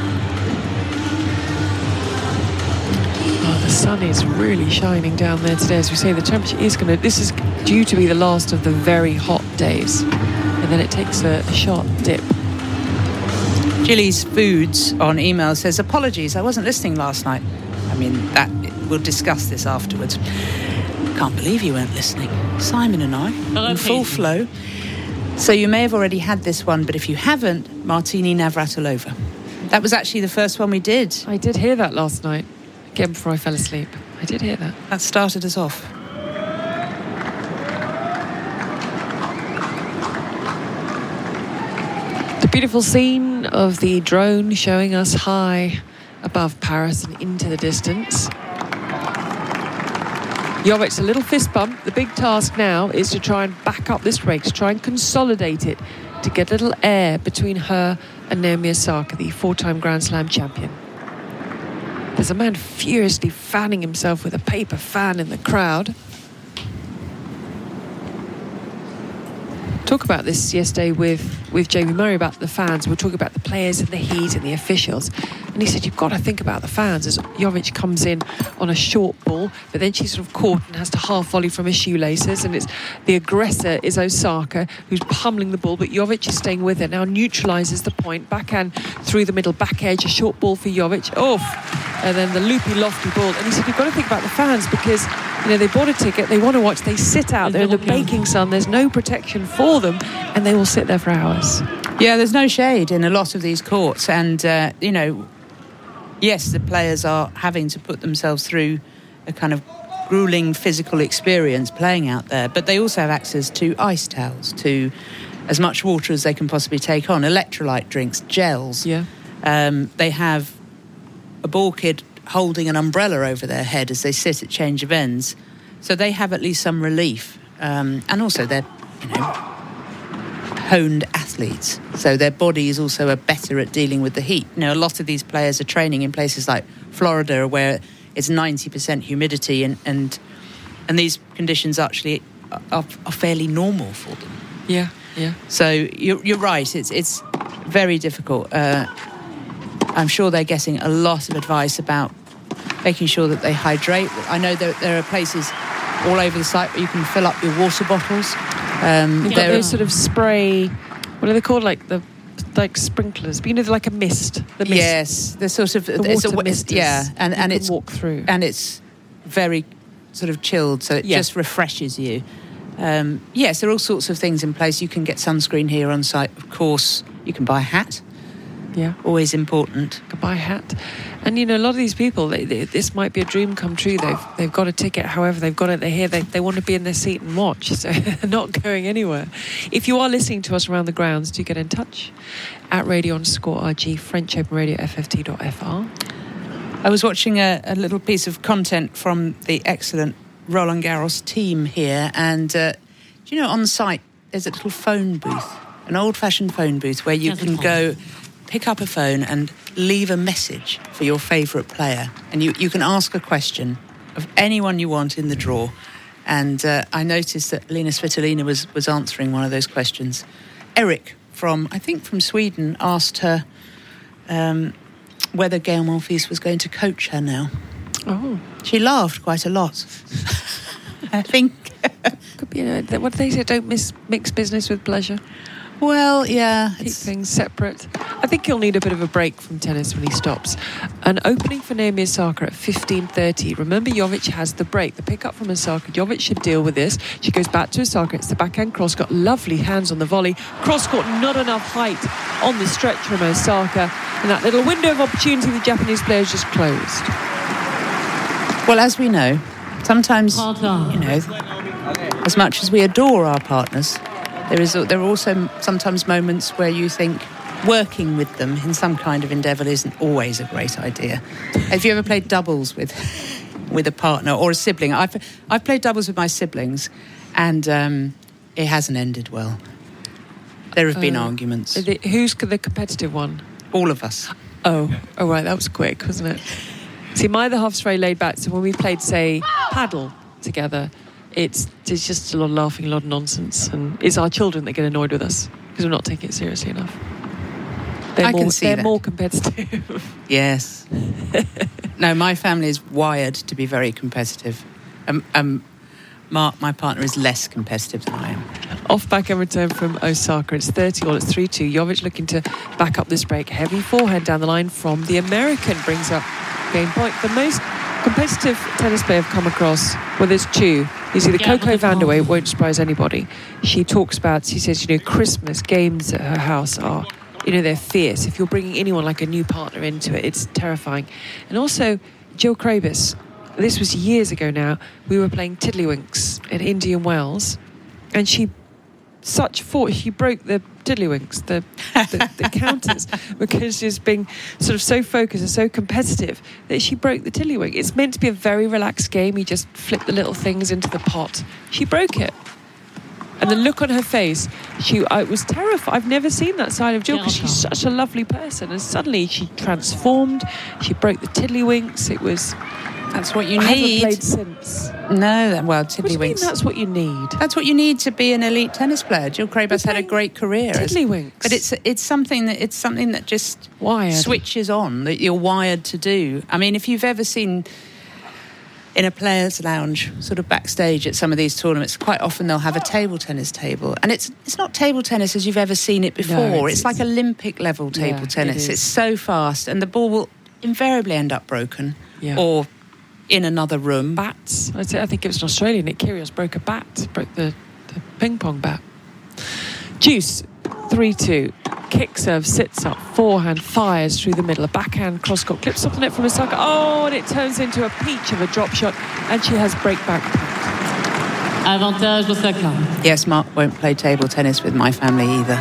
Speaker 5: Oh, the sun is really shining down there today. As we say, the temperature is going to... This is due to be the last of the very hot days. And then it takes a, a sharp dip.
Speaker 6: Gillies Foods on email says, apologies, I wasn't listening last night. I mean, that we'll discuss this afterwards. Can't believe you weren't listening. Simon and I, in full flow. So you may have already had this one, but if you haven't, Martini Navratilova. That was actually the first one we did.
Speaker 5: I did hear that last night, again before I fell asleep. I did hear that.
Speaker 6: That started us off.
Speaker 5: Beautiful scene of the drone showing us high above Paris and into the distance. Jovic, a little fist bump. The big task now is to try and back up this break, to try and consolidate it, to get a little air between her and Naomi Osaka, the four-time Grand Slam champion. There's a man furiously fanning himself with a paper fan in the crowd. Talk about this yesterday with, with Jamie Murray about the fans. We're talking about the players and the heat and the officials. And he said, you've got to think about the fans as Jovic comes in on a short ball, but then she's sort of caught and has to half volley from his shoelaces. And it's the aggressor is Osaka, who's pummeling the ball, but Jovic is staying with her. Now neutralises the point. Backhand through the middle, back edge, a short ball for Jovic. Off. And then the loopy, lofty ball. And he said, you've got to think about the fans because, you know, they bought a ticket, they want to watch, they sit out there in the baking sun, there's no protection for them, and they will sit there for hours.
Speaker 6: Yeah, there's no shade in a lot of these courts. And, uh, you know, yes, the players are having to put themselves through a kind of grueling physical experience playing out there, but they also have access to ice towels, to as much water as they can possibly take on, electrolyte drinks, gels.
Speaker 5: Yeah.
Speaker 6: Um, they have a ball kid holding an umbrella over their head as they sit at change of ends. So they have at least some relief. Um, and also they're, you know, honed athletes. So their bodies also are better at dealing with the heat. You know, a lot of these players are training in places like Florida where it's ninety percent humidity and, and, and these conditions actually are, are fairly normal for them.
Speaker 5: Yeah, yeah.
Speaker 6: So you're, you're right, it's, it's very difficult. Uh, I'm sure they're getting a lot of advice about making sure that they hydrate. I know that there are places all over the site where you can fill up your water bottles. Um,
Speaker 5: You've got those sort of spray, what are they called? Like the like sprinklers, but you know, like a mist. The mist.
Speaker 6: Yes, the sort of
Speaker 5: the
Speaker 6: it's
Speaker 5: water
Speaker 6: a,
Speaker 5: mist.
Speaker 6: Yeah, and and it's
Speaker 5: walk through,
Speaker 6: and it's very sort of chilled, so it
Speaker 5: yeah.
Speaker 6: just refreshes you. Um, yes, there are all sorts of things in place. You can get sunscreen here on site, of course. You can buy a hat.
Speaker 5: Yeah,
Speaker 6: always important.
Speaker 5: Buy a hat, and you know, a lot of these people, they, they, this might be a dream come true. They've they've got a ticket, however, they've got it. They're here. They they want to be in their seat and watch, so they're not going anywhere. If you are listening to us around the grounds, do get in touch at radio underscore rg, French Open Radio, F F T dot F R.
Speaker 6: I was watching a, a little piece of content from the excellent Roland Garros team here, and uh, do you know, on site there's a little phone booth, an old-fashioned phone booth where you can go. Pick up a phone and leave a message for your favourite player. And you, you can ask a question of anyone you want in the draw. And uh, I noticed that Lena Svitolina was, was answering one of those questions. Eric from, I think from Sweden, asked her um, whether Gael Monfils was going to coach her now.
Speaker 5: Oh.
Speaker 6: She laughed quite a lot. I think.
Speaker 5: Could be, you know, what do they say, don't miss, mix business with pleasure.
Speaker 6: Well, yeah.
Speaker 5: Keep things separate. I think he'll need a bit of a break from tennis when he stops. An opening for Naomi Osaka at fifteen thirty. Remember, Jovic has the break. The pick up from Osaka. Jovic should deal with this. She goes back to Osaka. It's the backhand cross. Got lovely hands on the volley. Cross court, not enough height on the stretch from Osaka. And that little window of opportunity the Japanese players just closed.
Speaker 6: Well, as we know, sometimes, you know, as much as we adore our partners, There is. There are also sometimes moments where you think working with them in some kind of endeavour isn't always a great idea. Have you ever played doubles with with a partner or a sibling? I've I've played doubles with my siblings, and um, it hasn't ended well. There have been
Speaker 5: uh,
Speaker 6: arguments.
Speaker 5: The, who's the competitive one?
Speaker 6: All of us.
Speaker 5: Oh, oh right, that was quick, wasn't it? See, my other half's very laid back. So when we played, say, paddle together, It's, it's just a lot of laughing, a lot of nonsense, and it's our children that get annoyed with us because we're not taking it seriously enough. They're
Speaker 6: I
Speaker 5: more,
Speaker 6: can see
Speaker 5: they're
Speaker 6: that.
Speaker 5: more competitive.
Speaker 6: Yes. No, my family is wired to be very competitive. Um, um, Mark, my partner, is less competitive than I am.
Speaker 5: Off back and return from Osaka. It's thirty all. It's three two. Jovic looking to back up this break. Heavy forehand down the line from the American brings up game point. The most competitive tennis player I've come across, well, there's two. You see, the yeah, Coco Vandeweghe won't surprise anybody. She talks about, she says, you know, Christmas games at her house are, you know, they're fierce. If you're bringing anyone like a new partner into it, it's terrifying. And also, Jill Krabis, this was years ago now, we were playing Tiddlywinks in Indian Wells, and she such force. She broke the tiddlywinks, the, the, the counters, because she's being sort of so focused and so competitive that she broke the tiddlywink. It's meant to be a very relaxed game. You just flip the little things into the pot. She broke it. And the look on her face, she I was terrified. I've never seen that side of Jill because she's such a lovely person. And suddenly she transformed. She broke the tiddlywinks. It was...
Speaker 6: That's what you
Speaker 5: I
Speaker 6: need.
Speaker 5: haven't played since.
Speaker 6: No, well,
Speaker 5: What do you mean
Speaker 6: tiddlywinks.
Speaker 5: that's what you need?
Speaker 6: That's what you need to be an elite tennis player. Jill Craybus had a
Speaker 5: playing
Speaker 6: great career. as-
Speaker 5: tiddlywinks.
Speaker 6: But it's it's something that it's something that just
Speaker 5: Wired.
Speaker 6: switches on, that you're wired to do. I mean, if you've ever seen in a players' lounge, sort of backstage at some of these tournaments, quite often they'll have a table tennis table, and it's it's not table tennis as you've ever seen it before.
Speaker 5: No,
Speaker 6: it's,
Speaker 5: it's-
Speaker 6: like Olympic level table
Speaker 5: Yeah, it
Speaker 6: tennis.
Speaker 5: is.
Speaker 6: It's so fast, and the ball will invariably end up broken
Speaker 5: Yeah.
Speaker 6: or in another room.
Speaker 5: Bats. I say- I think it was an Australian. Nick Kyrgios broke a bat, broke the, the ping pong bat. Juice, three two. Kick serve, sits up, forehand, fires through the middle. A backhand cross-court, clips off the net from Osaka. Oh, and it turns into a peach of a drop shot, and she has break-back point.
Speaker 1: Avantage Osaka.
Speaker 6: Yes, Mark won't play table tennis with my family either.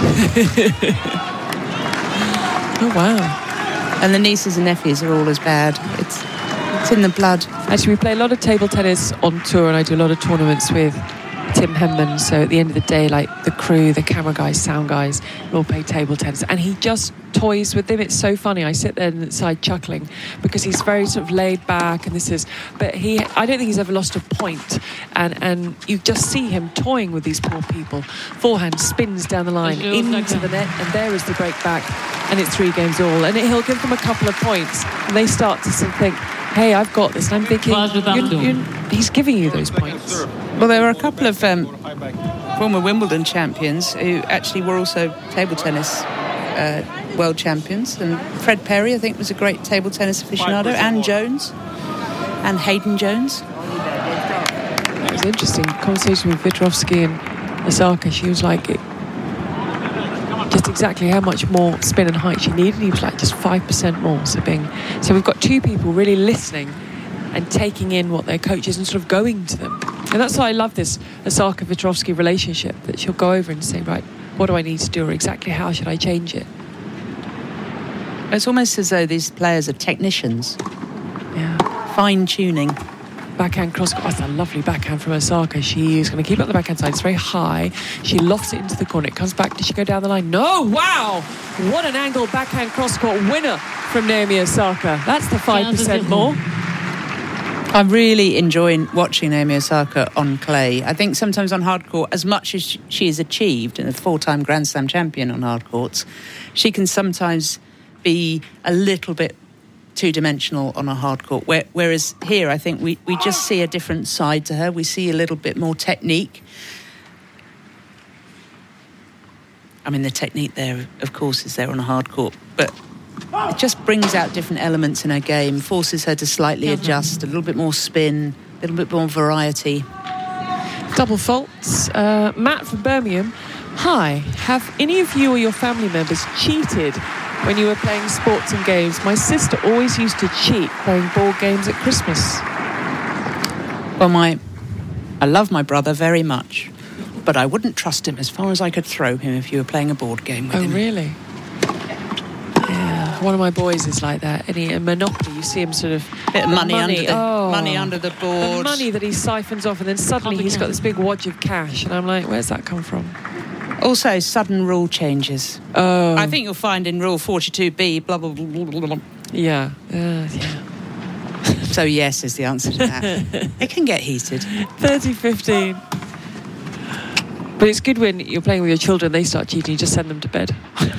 Speaker 5: Oh, wow.
Speaker 6: And the nieces and nephews are all as bad. It's it's in the blood.
Speaker 5: Actually, we play a lot of table tennis on tour, and I do a lot of tournaments with Tim Henman. So at the end of the day, like the crew, the camera guys, sound guys, we all play table tennis, and he just toys with them. It's so funny. I sit there inside chuckling because he's very sort of laid back, and this is. But he, I don't think he's ever lost a point, and and you just see him toying with these poor people. Forehand spins down the line into the net, and there is the break back, and it's three games all. And he'll give them a couple of points, and they start to sort of think, "Hey, I've got this." And I'm thinking, you're, you're, he's giving you those points.
Speaker 6: Well, there were a couple of um, former Wimbledon champions who actually were also table tennis uh, world champions. And Fred Perry, I think, was a great table tennis aficionado. Anne Jones and Hayden Jones.
Speaker 5: That was interesting. Conversation with Vitrovsky and Osaka. She was like, it, just exactly how much more spin and height she needed. He was like, just five percent more. So being, so we've got two people really listening and taking in what their coach is and sort of going to them. And that's why I love this Osaka-Vitrovsky relationship, that she'll go over and say, right, what do I need to do, or exactly how should I change it?
Speaker 6: It's almost as though these players are technicians.
Speaker 5: Yeah.
Speaker 6: Fine-tuning.
Speaker 5: Backhand cross. Oh, that's a lovely backhand from Osaka. She's going to keep up the backhand side. It's very high. She lofts it into the corner. It comes back. Does she go down the line? No! Wow! What an angle backhand cross-court winner from Naomi Osaka. That's the five percent more.
Speaker 6: I'm really enjoying watching Naomi Osaka on clay. I think sometimes on hard court, as much as she has achieved, and a four-time Grand Slam champion on hard courts, she can sometimes be a little bit two-dimensional on a hard court. Where, whereas here, I think we, we just see a different side to her. We see a little bit more technique. I mean, the technique there, of course, is there on a hard court, but it just brings out different elements in her game, forces her to slightly adjust, a little bit more spin, a little bit more variety.
Speaker 5: Double faults. Uh, Matt from Birmingham. Hi, have any of you or your family members cheated when you were playing sports and games? My sister always used to cheat playing board games at Christmas.
Speaker 6: Well, my, I love my brother very much, but I wouldn't trust him as far as I could throw him if you were playing a board game with
Speaker 5: Oh,
Speaker 6: him.
Speaker 5: really? Yeah. One of my boys is like that. And he, in Monopoly, you see him sort of...
Speaker 6: Bit of money,
Speaker 5: money,
Speaker 6: under the
Speaker 5: oh.
Speaker 6: money under the board.
Speaker 5: The money that he siphons off, and then suddenly he's got this big wad of cash. And I'm like, where's that come from?
Speaker 6: Also, sudden rule changes.
Speaker 5: Oh.
Speaker 6: I think you'll find in Rule forty-two B, blah, blah, blah, blah, blah.
Speaker 5: Yeah. Uh, yeah.
Speaker 6: So yes is the answer to that. It can get heated.
Speaker 5: thirty fifteen. But it's good when you're playing with your children, they start cheating, you just send them to bed.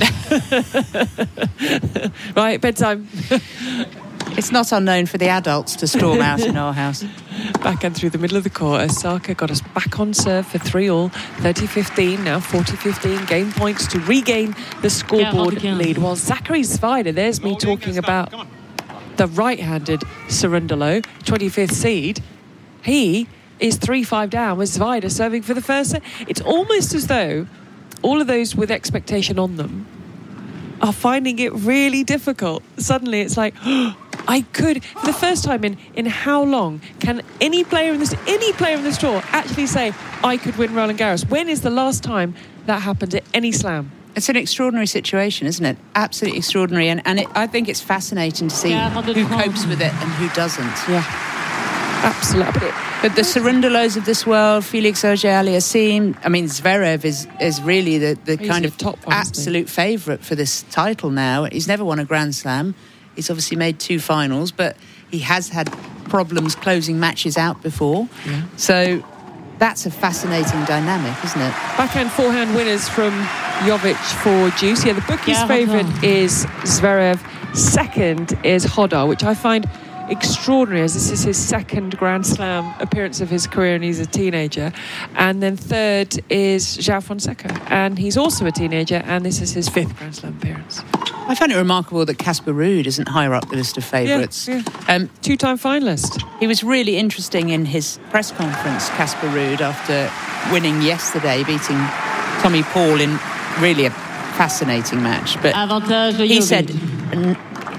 Speaker 5: Right, bedtime.
Speaker 6: It's not unknown for the adults to storm out in our house.
Speaker 5: Backhand through the middle of the court. Osaka got us back on serve for three all. thirty fifteen, now forty fifteen. Game points to regain the scoreboard lead. While Zachary Svider, there's me talking about the right-handed Cerundolo, twenty-fifth seed. He is three five down with Svider serving for the first set. It's almost as though all of those with expectation on them are finding it really difficult. Suddenly it's like, oh, I could, for the first time in, in how long, can any player in this any player in this draw actually say, I could win Roland Garros? When is the last time that happened at any slam?
Speaker 6: It's an extraordinary situation, isn't it? Absolutely extraordinary. And, and it, I think it's fascinating to see who copes with it and who doesn't.
Speaker 5: Yeah, absolutely.
Speaker 6: But the Cerundolos of this world, Felix Auger-Aliassime, I mean, Zverev is, is really the, the kind of
Speaker 5: top one,
Speaker 6: absolute favourite for this title now. He's never won a Grand Slam. He's obviously made two finals, but he has had problems closing matches out before.
Speaker 5: Yeah.
Speaker 6: So that's a fascinating dynamic, isn't it?
Speaker 5: Backhand, forehand winners from Jovic for Deuce. Yeah, the bookies'
Speaker 1: Yeah,
Speaker 5: favourite is Zverev. Second is Hodar, which I find extraordinary, as this is his second Grand Slam appearance of his career and he's a teenager. And then third is João Fonseca, and he's also a teenager, and this is his fifth Grand Slam appearance.
Speaker 6: I find it remarkable that Casper Ruud isn't higher up the list of favourites.
Speaker 5: Yeah, yeah.
Speaker 6: Um,
Speaker 5: Two-time finalist.
Speaker 6: He was really interesting in his press conference, Casper Ruud, after winning yesterday, beating Tommy Paul in really a fascinating match. But
Speaker 1: Avantage
Speaker 6: he
Speaker 1: Jovic.
Speaker 6: said, n-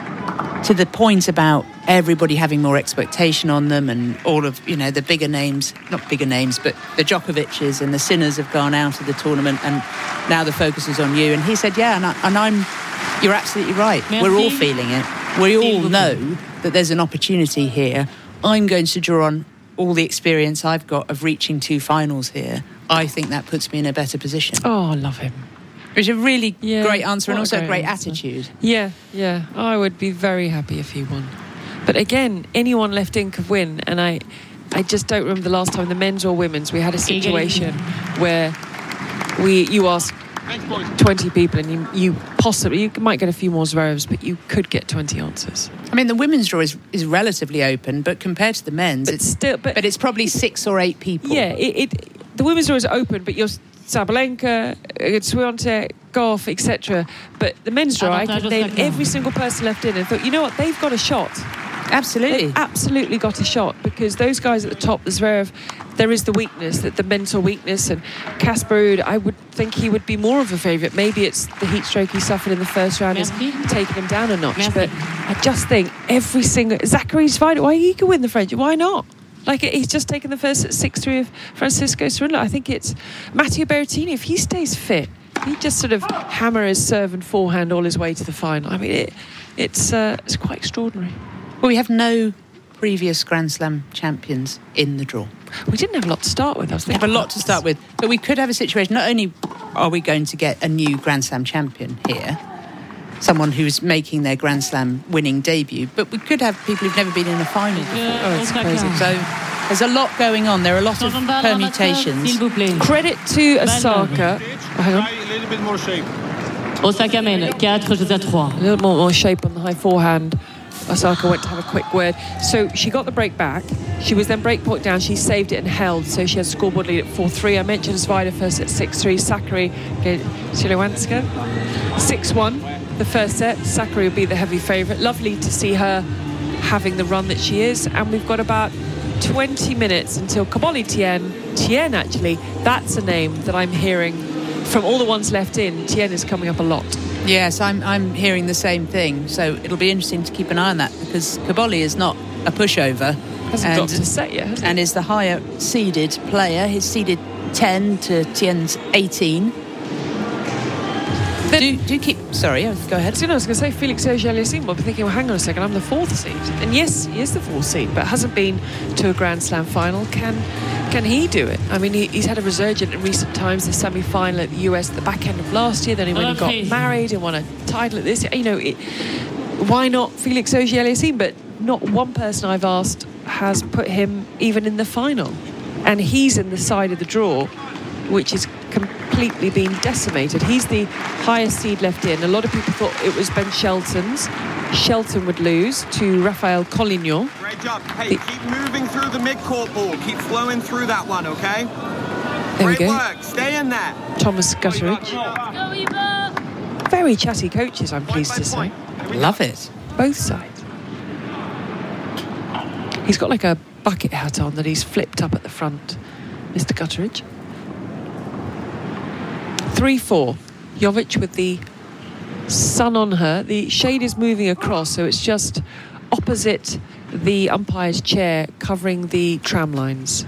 Speaker 6: to the point about everybody having more expectation on them and all of, you know, the bigger names, not bigger names, but the Djokovic's and the Sinners have gone out of the tournament and now the focus is on you. And he said, yeah, and, I, and I'm, you're absolutely right.
Speaker 1: Merci.
Speaker 6: We're all feeling it. We all know that there's an opportunity here. I'm going to draw on all the experience I've got of reaching two finals here. I think that puts me in a better position.
Speaker 5: Oh, I love him.
Speaker 6: It was a really
Speaker 5: Yeah,
Speaker 6: great answer and
Speaker 5: what a
Speaker 6: also a
Speaker 5: great
Speaker 6: great
Speaker 5: answer.
Speaker 6: attitude.
Speaker 5: Yeah, yeah. I would be very happy if he won. But again, anyone left in could win, and I, I just don't remember the last time, the men's or women's, we had a situation where we you asked twenty people and you, you possibly you might get a few more Zverevs, but you could get twenty answers.
Speaker 6: I mean, the women's draw is, is relatively open, but compared to the men's,
Speaker 5: But
Speaker 6: it's
Speaker 5: still, but,
Speaker 6: but it's probably six or eight people.
Speaker 5: yeah, it, it the women's draw is open, but you're Sabalenka, Swiatek, Goff, et cetera. But the men's draw, I could name every single person left in and thought, you know what, they've got a shot.
Speaker 6: Absolutely.
Speaker 5: They've absolutely got a shot, because those guys at the top, the Zverev, there is the weakness, that the mental weakness, and Casper Ruud, I would think he would be more of a favourite. Maybe it's the heat stroke he suffered in the first round has taken him down a notch.
Speaker 1: Merci.
Speaker 5: But I just think every single Zachary Zvider, why he could win the French? Why not? Like, he's just taken the first at six three of Francisco Cerundolo. I think it's Matteo Berrettini. If he stays fit, he just sort of hammer his serve and forehand all his way to the final. I mean, it, it's uh, it's quite extraordinary.
Speaker 6: Well, we have no previous Grand Slam champions in the draw.
Speaker 5: We didn't have a lot to start with. I was
Speaker 6: We have
Speaker 5: thinking
Speaker 6: a lot to start with, but we could have a situation. Not only are we going to get a new Grand Slam champion here, someone who's making their Grand Slam winning debut, but we could have people who've never been in a final before.
Speaker 5: Oh, it's crazy.
Speaker 6: So there's a lot going on. There are a lot of permutations.
Speaker 1: S'il vous plaît.
Speaker 5: Credit to Osaka. Oh, hang on.
Speaker 4: A little bit more shape.
Speaker 1: Osaka mène quatre jeux à trois.
Speaker 5: A little more, more shape on the high forehand. Osaka went to have a quick word. So she got the break back. She was then break point down. She saved it and held. So she has scoreboard lead at four three. I mentioned Zvider first at six three. Sakari Silowanska six one. The first set. Sakari will be the heavy favourite. Lovely to see her having the run that she is. And we've got about twenty minutes until Kaboli Tien. Tien, actually, that's a name that I'm hearing from all the ones left in. Tien is coming up a lot.
Speaker 6: Yes, I'm I'm hearing the same thing. So it'll be interesting to keep an eye on that, because Kaboli is not a pushover.
Speaker 5: Hasn't got to set yet, has he?
Speaker 6: And is the higher seeded player. He's seeded ten to Tien's eighteen. Do, do keep... Sorry, go ahead.
Speaker 5: So, you know, I was going to say Felix Auger-Aliassime, but I'm thinking, well, hang on a second, I'm the fourth seed. And yes, he is the fourth seed, but hasn't been to a Grand Slam final. Can can he do it? I mean, he, he's had a resurgence in recent times, the semi-final at the U S at the back end of last year, then he, when he got married and won a title at this year. You know, it, why not Felix Auger-Aliassime? But not one person I've asked has put him even in the final. And he's in the side of the draw, which is completely been decimated. He's the highest seed left in. A lot of people thought it was Ben Shelton's. Shelton would lose to Rafael Collignon.
Speaker 9: Great job. Hey, the, keep moving through the mid-court ball. Keep flowing through that one, okay?
Speaker 5: There
Speaker 9: Great
Speaker 5: we go.
Speaker 9: work. Stay in there.
Speaker 5: Thomas Gutteridge. Very chatty coaches, I'm pleased to say.
Speaker 6: Love it.
Speaker 5: Both sides. He's got like a bucket hat on that he's flipped up at the front, Mister Gutteridge. three four. Jovic with the sun on her. The shade is moving across, so it's just opposite the umpire's chair, covering the tram lines.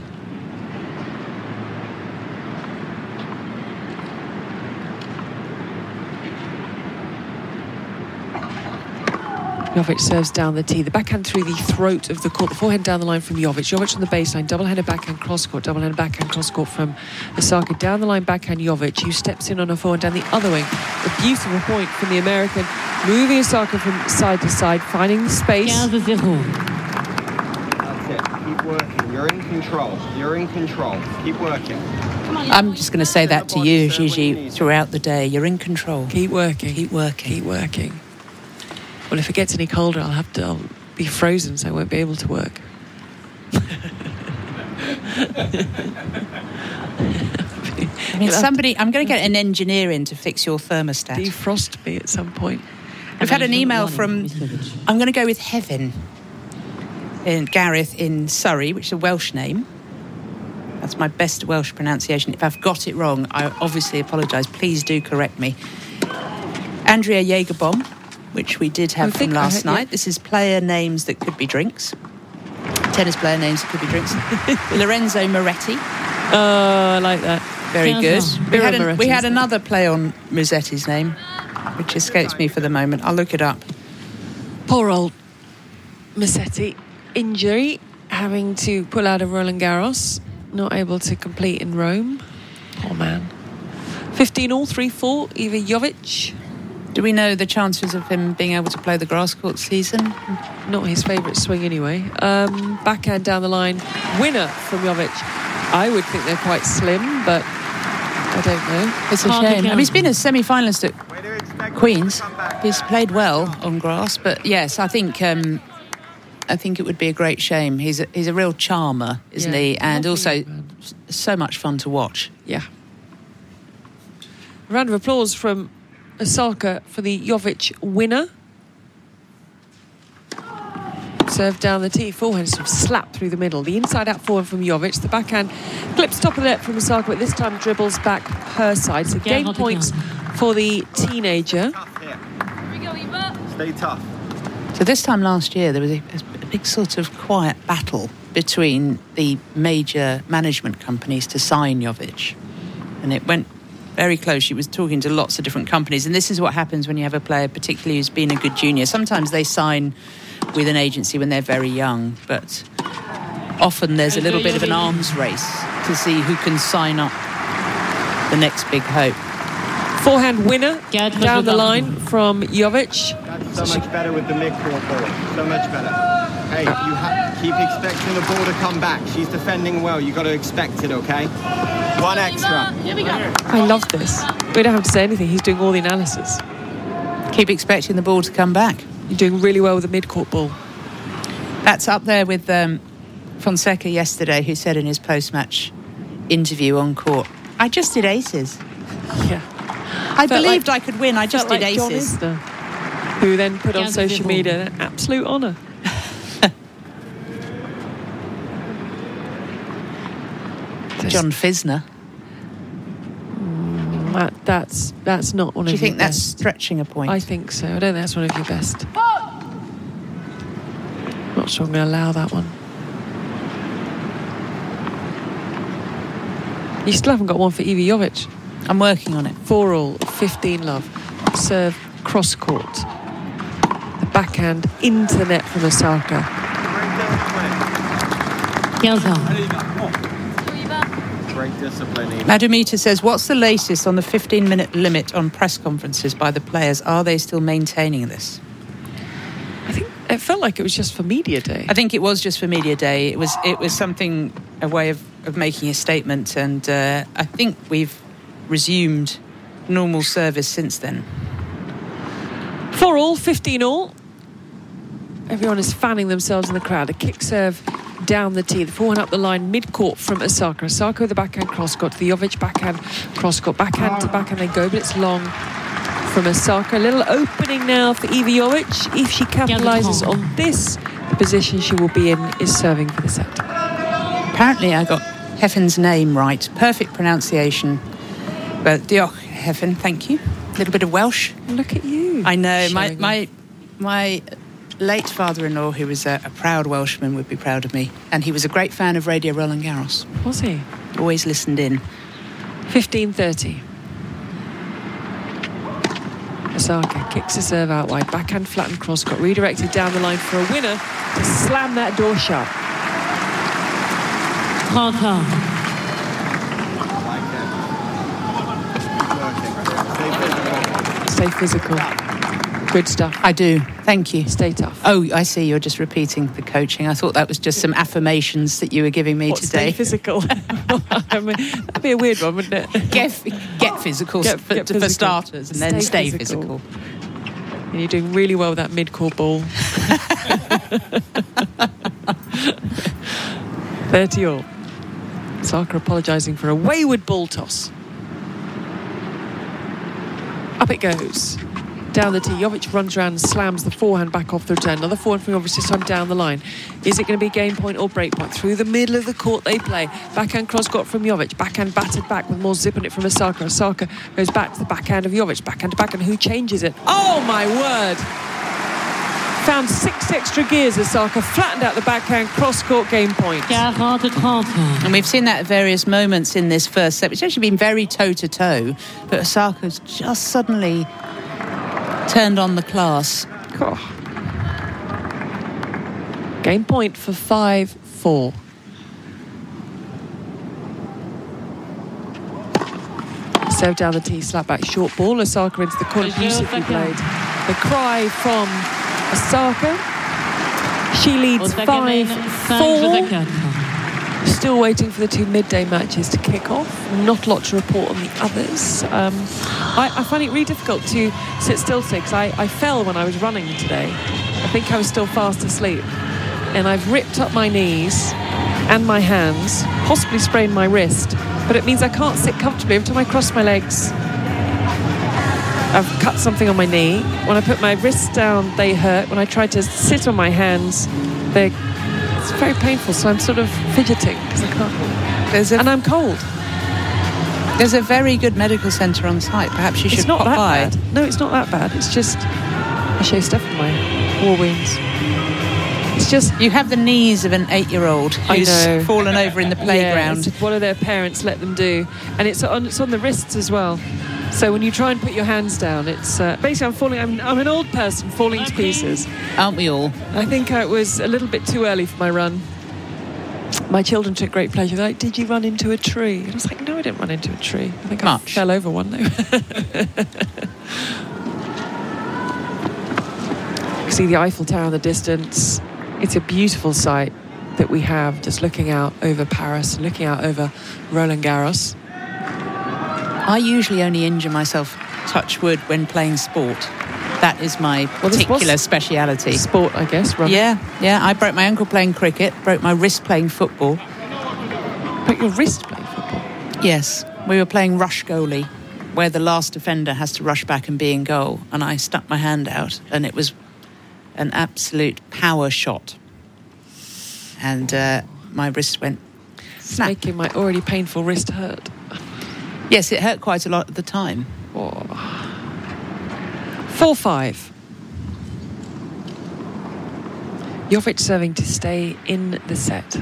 Speaker 5: Jovic serves down the tee. The backhand through the throat of the court. The forehand down the line from Jovic. Jovic on the baseline. Double-handed backhand cross-court. Double-handed backhand cross-court from Osaka. Down the line backhand Jovic, who steps in on a forehand down the other wing. A beautiful point from the American. Moving Osaka from side to side. Finding the space.
Speaker 9: That's it. Keep working. You're in control. You're in control. Keep working.
Speaker 6: I'm just going to say that to you, Gigi, throughout the day. You're in control.
Speaker 5: Keep working.
Speaker 6: Keep working.
Speaker 5: Keep working. Well, if it gets any colder, I'll have to I'll be frozen, so I won't be able to work.
Speaker 6: I mean, somebody, I'm going to get an engineer in to fix your thermostat.
Speaker 5: Defrost me at some point.
Speaker 6: I've had an email from, I'm going to go with Heaven, in Gareth in Surrey, which is a Welsh name. That's my best Welsh pronunciation. If I've got it wrong, I obviously apologise. Please do correct me. Andrea Jagerbomb, which we did have from last night. This is player names that could be drinks. Tennis player names that could be drinks. Lorenzo Moretti.
Speaker 5: Oh, I like that.
Speaker 6: Very good. We had, an, we had another play on Musetti's name, which escapes me for the moment. I'll look it up.
Speaker 5: Poor old Musetti. Injury, having to pull out of Roland Garros. Not able to complete in Rome. Poor man. fifteen all, three four, Iva Jovic.
Speaker 6: Do we know the chances of him being able to play the grass court season?
Speaker 5: Not his favourite swing anyway. Um, backhand down the line. Winner from Jovic. I would think they're quite slim, but I don't know.
Speaker 6: It's a shame. I mean, he's been a semi-finalist at Queen's. He's played well on grass, but yes, I think um, I think it would be a great shame. He's a, he's a real charmer, isn't
Speaker 5: yeah,
Speaker 6: he? And also
Speaker 5: man.
Speaker 6: so much fun to watch.
Speaker 5: Yeah. A round of applause from Osaka for the Jovic winner. Serve down the tee, forehand sort of slap through the middle. The inside-out forehand from Jovic. The backhand clips top of the net from Osaka, but this time dribbles back her side. So
Speaker 1: Yeah,
Speaker 5: game points for the teenager.
Speaker 9: Stay tough.
Speaker 6: So this time last year, there was a, a big sort of quiet battle between the major management companies to sign Jovic. And it went very close. She was talking to lots of different companies. And this is what happens when you have a player, particularly who's been a good junior. Sometimes they sign with an agency when they're very young, but often there's a little bit of an arms race to see who can sign up the next big hope.
Speaker 5: Forehand winner down the line from Jovic.
Speaker 9: That's so much better with the mid-court ball. So much better. Hey, you ha- keep expecting the ball to come back. She's defending well. You've got to expect it, okay? One extra.
Speaker 7: Here we go.
Speaker 5: I love this. We don't have to say anything. He's doing all the analysis.
Speaker 6: Keep expecting the ball to come back.
Speaker 5: You're doing really well with the mid-court ball.
Speaker 6: That's up there with um, Fonseca yesterday, who said in his post-match interview on court, I just did aces.
Speaker 5: Yeah.
Speaker 6: I
Speaker 5: Felt
Speaker 6: believed
Speaker 5: like,
Speaker 6: I could win. I just did
Speaker 5: like John
Speaker 6: aces.
Speaker 5: Isner, who then put on social media an absolute honour.
Speaker 6: John Fisner.
Speaker 5: Mm, that, that's that's not one
Speaker 6: Do
Speaker 5: of
Speaker 6: you think
Speaker 5: your
Speaker 6: that's
Speaker 5: best.
Speaker 6: stretching a point?
Speaker 5: I think so. I don't think that's one of your best. Not sure I'm going to allow that one. You still haven't got one for Iva Jovic.
Speaker 6: I'm working on it.
Speaker 5: Four all, fifteen love. Serve cross court. The backhand into the net from Osaka.
Speaker 9: Great discipline.
Speaker 6: Madhumita says, what's the latest on the fifteen minute limit on press conferences by the players? Are they still maintaining this?
Speaker 5: I think it felt like it was just for media day.
Speaker 6: I think it was just for media day. It was it was something, a way of, of making a statement, and uh, I think we've resumed normal service since then.
Speaker 5: Four all, fifteen all. Everyone is fanning themselves in the crowd. A kick serve down the tee. The forehand up the line, mid-court from Osaka. Osaka with the backhand cross-court to the Jovic backhand cross-court. Backhand to backhand they go, but it's long from Osaka. A little opening now for Iva Jovic. If she capitalises on this, the position she will be in is serving for the set.
Speaker 6: Apparently I got Heffen's name right. Perfect pronunciation. But Diolch Heffen, thank you. A little bit of Welsh.
Speaker 5: Look at you.
Speaker 6: I know. My
Speaker 5: Showing
Speaker 6: my my late father-in-law, who was a, a proud Welshman, would be proud of me. And he was a great fan of Radio Roland Garros.
Speaker 5: Was he?
Speaker 6: Always listened in.
Speaker 5: fifteen thirty. Osaka kicks the serve out wide. Backhand flattened cross, got redirected down the line for a winner to slam that door shut.
Speaker 1: trente.
Speaker 5: Stay physical. Good stuff.
Speaker 6: I do. Thank you.
Speaker 5: Stay tough.
Speaker 6: Oh, I see. You're just repeating the coaching. I thought that was just some affirmations that you were giving me
Speaker 5: what,
Speaker 6: today.
Speaker 5: Stay physical. I mean, that'd be a weird one, wouldn't it?
Speaker 6: Get, get physical,
Speaker 5: get,
Speaker 6: for,
Speaker 5: get
Speaker 6: for
Speaker 5: physical.
Speaker 6: starters, and then
Speaker 5: stay,
Speaker 6: stay
Speaker 5: physical.
Speaker 6: physical.
Speaker 5: And you're doing really well with that mid-court ball. thirty all. Osaka apologising for a wayward ball toss. Up it goes. Down the tee, Jovic runs around and slams the forehand back off the return. Another forehand from Jovic, this time down the line. Is it going to be game point or break point? Through the middle of the court they play. Backhand cross got from Jovic. Backhand battered back with more zip on it from Osaka. Osaka goes back to the backhand of Jovic. Backhand to backhand. Who changes it? Oh my word! Found six extra gears. Osaka flattened out the backhand cross court game point.
Speaker 1: quarante trente.
Speaker 6: And we've seen that at various moments in this first set. It's actually been very toe to toe, but Osaka's just suddenly turned on the class.
Speaker 5: Oh. Game point for five four. Serve down the tee, slap back, short ball. Osaka into the corner, beautifully played. The cry from Osaka. She leads five four. Still waiting for the two midday matches to kick off. Not a lot to report on the others. Um, I, I find it really difficult to sit still today because I, I fell when I was running today. I think I was still fast asleep. And I've ripped up my knees and my hands, possibly sprained my wrist, but it means I can't sit comfortably. Every time I cross my legs, I've cut something on my knee. When I put my wrists down, they hurt. When I try to sit on my hands, they're it's very painful, so I'm sort of fidgeting because I can't.
Speaker 6: There's a,
Speaker 5: and I'm cold.
Speaker 6: There's a very good medical centre on site. Perhaps you should
Speaker 5: it's not
Speaker 6: pop
Speaker 5: that
Speaker 6: by.
Speaker 5: Bad. No, it's not that bad. It's just I show Steph my war wounds. It's just
Speaker 6: you have the knees of an eight-year-old who's fallen over in the playground.
Speaker 5: Yeah, it's what do their parents let them do, and it's on it's on the wrists as well. So when you try and put your hands down, it's uh, basically I'm falling. I'm, I'm an old person falling to pieces.
Speaker 6: Aren't we all?
Speaker 5: I think I was a little bit too early for my run. My children took great pleasure. They're like, "Did you run into a tree?" And I was like, "No, I didn't run into a tree. I think
Speaker 6: Much.
Speaker 5: I fell over one though." You see the Eiffel Tower in the distance. It's a beautiful sight that we have just looking out over Paris, looking out over Roland Garros.
Speaker 6: I usually only injure myself, touch wood, when playing sport. That is my
Speaker 5: well,
Speaker 6: particular speciality.
Speaker 5: Sport, I guess, running.
Speaker 6: Yeah, yeah. I broke my ankle playing cricket, broke my wrist playing football.
Speaker 5: Broke your wrist playing football?
Speaker 6: Yes. We were playing rush goalie, where the last defender has to rush back and be in goal. And I stuck my hand out, and it was an absolute power shot. And uh, my wrist went
Speaker 5: It's
Speaker 6: snap.
Speaker 5: making my already painful wrist hurt.
Speaker 6: Yes, it hurt quite a lot at the time.
Speaker 5: Oh. four five. Jovic serving to stay in the set.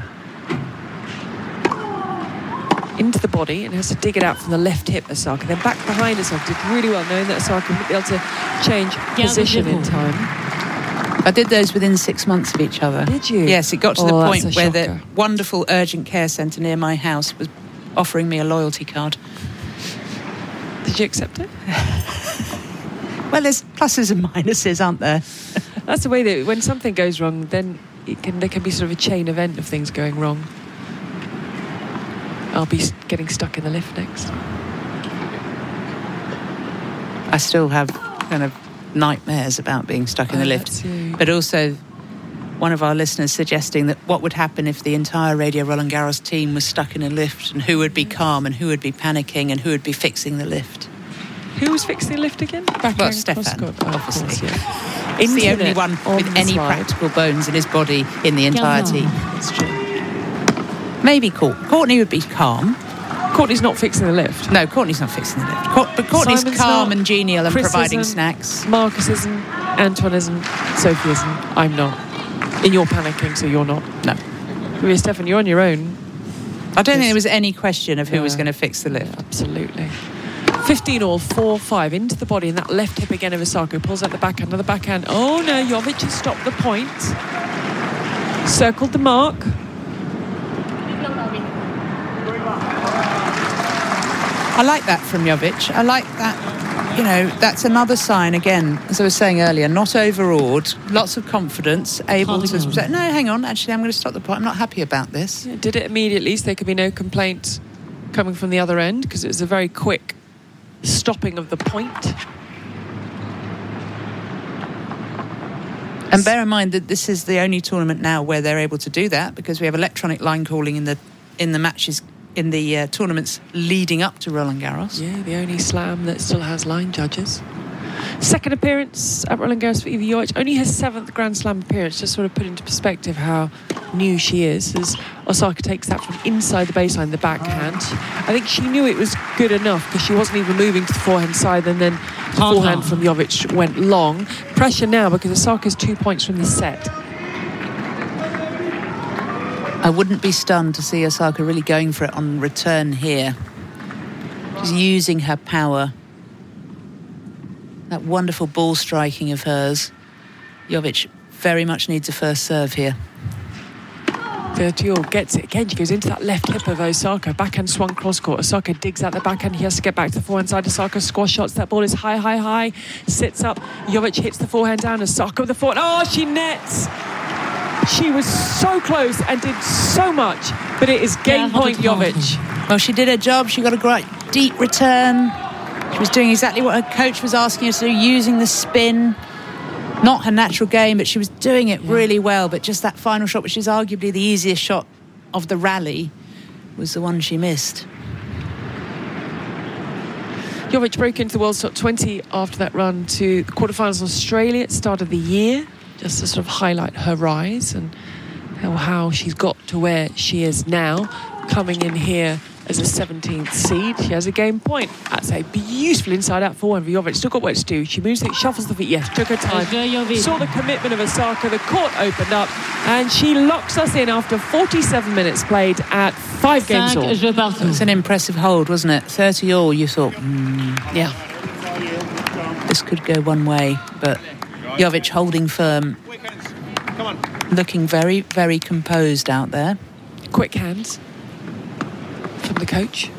Speaker 5: Into the body and has to dig it out from the left hip, Osaka. Then back behind Osaka. Did really well, knowing that Osaka would be able to change position in time.
Speaker 6: I did those within six months of each other.
Speaker 5: Did you?
Speaker 6: Yes, it got to
Speaker 5: oh,
Speaker 6: the point where
Speaker 5: shocker.
Speaker 6: the wonderful urgent care centre near my house was offering me a loyalty card.
Speaker 5: Did you accept it?
Speaker 6: Well, there's pluses and minuses, aren't there?
Speaker 5: That's the way that when something goes wrong, then it can, there can be sort of a chain event of things going wrong. I'll be getting stuck in the lift next.
Speaker 6: I still have kind of nightmares about being stuck in
Speaker 5: oh,
Speaker 6: the lift. But also one of our listeners suggesting that what would happen if the entire Radio Roland Garros team was stuck in a lift, and who would be calm and who would be panicking and who would be fixing the lift.
Speaker 5: Who was fixing the lift again?
Speaker 6: Back well, Stefan, oh, obviously.
Speaker 5: Course, yeah.
Speaker 6: He's the only one
Speaker 5: on
Speaker 6: with any
Speaker 5: slide.
Speaker 6: practical bones in his body in the entire team.
Speaker 5: That's true.
Speaker 6: Maybe Court. Courtney would be calm.
Speaker 5: Courtney's not fixing the lift.
Speaker 6: No, Courtney's not fixing the lift. Court, but Courtney's
Speaker 5: Simon's
Speaker 6: calm
Speaker 5: not.
Speaker 6: and genial and
Speaker 5: Chris
Speaker 6: providing
Speaker 5: isn't.
Speaker 6: snacks.
Speaker 5: Marcus isn't. Antoine isn't, Sophie isn't, I'm not. And you're panicking, so you're not.
Speaker 6: No.
Speaker 5: Really, Stefan, you're on your own.
Speaker 6: I don't think there was any question of who yeah. was going to fix the lift.
Speaker 5: Yeah, absolutely. fifteen all, four five into the body, and that left hip again of Osaka. Pulls out the backhand, another backhand. Oh no, Jovic has stopped the point. Circled the mark.
Speaker 6: I like that from Jovic. I like that, you know, that's another sign, again, as I was saying earlier, not overawed, lots of confidence, able to say, no, hang on, actually, I'm going to stop the point. I'm not happy about this.
Speaker 5: Yeah, did it immediately, so there could be no complaint coming from the other end, because it was a very quick stopping of the point.
Speaker 6: And bear in mind that this is the only tournament now where they're able to do that, because we have electronic line calling in the in the matches, in the uh, tournaments leading up to Roland Garros.
Speaker 5: Yeah, the only slam that still has line judges. Second appearance at Roland Garros for Evie Jovic. Only her seventh Grand Slam appearance, just sort of put into perspective how new she is, as Osaka takes that from inside the baseline, the backhand. I think she knew it was good enough because she wasn't even moving to the forehand side, and then the oh, forehand no. from Jovic went long. Pressure now because Osaka's two points from the set.
Speaker 6: I wouldn't be stunned to see Osaka really going for it on return here. She's using her power. That wonderful ball striking of hers. Jovic very much needs a first serve here.
Speaker 5: Vertuol gets it again. She goes into that left hip of Osaka. Backhand swung cross court. Osaka digs out the backhand. He has to get back to the forehand side. Osaka squash shots. That ball is high, high, high. Sits up. Jovic hits the forehand down. Osaka with the forehand. Oh, she nets. She was so close and did so much, but it is game point Jovic.
Speaker 6: Well, she did her job. She got a great deep return. She was doing exactly what her coach was asking her to do, using the spin. Not her natural game, but she was doing it really well. But just that final shot, which is arguably the easiest shot of the rally, was the one she missed.
Speaker 5: Jovic broke into the world's top twenty after that run to the quarterfinals in Australia at the start of the year, just to sort of highlight her rise and how, how she's got to where she is now, coming in here as a seventeenth seed. She has a game point. That's a beautiful inside-out forehand for Jovic. Still got work to do. She moves it, shuffles the feet. Yes, took her time. Saw the commitment of Osaka. The court opened up, and she locks us in after forty-seven minutes played at five games all.
Speaker 6: It's an impressive hold, wasn't it? thirty all. You thought, mm,
Speaker 5: yeah,
Speaker 6: this could go one way, but Jovic holding firm, looking very, very composed out there.
Speaker 5: Quick hands from the coach.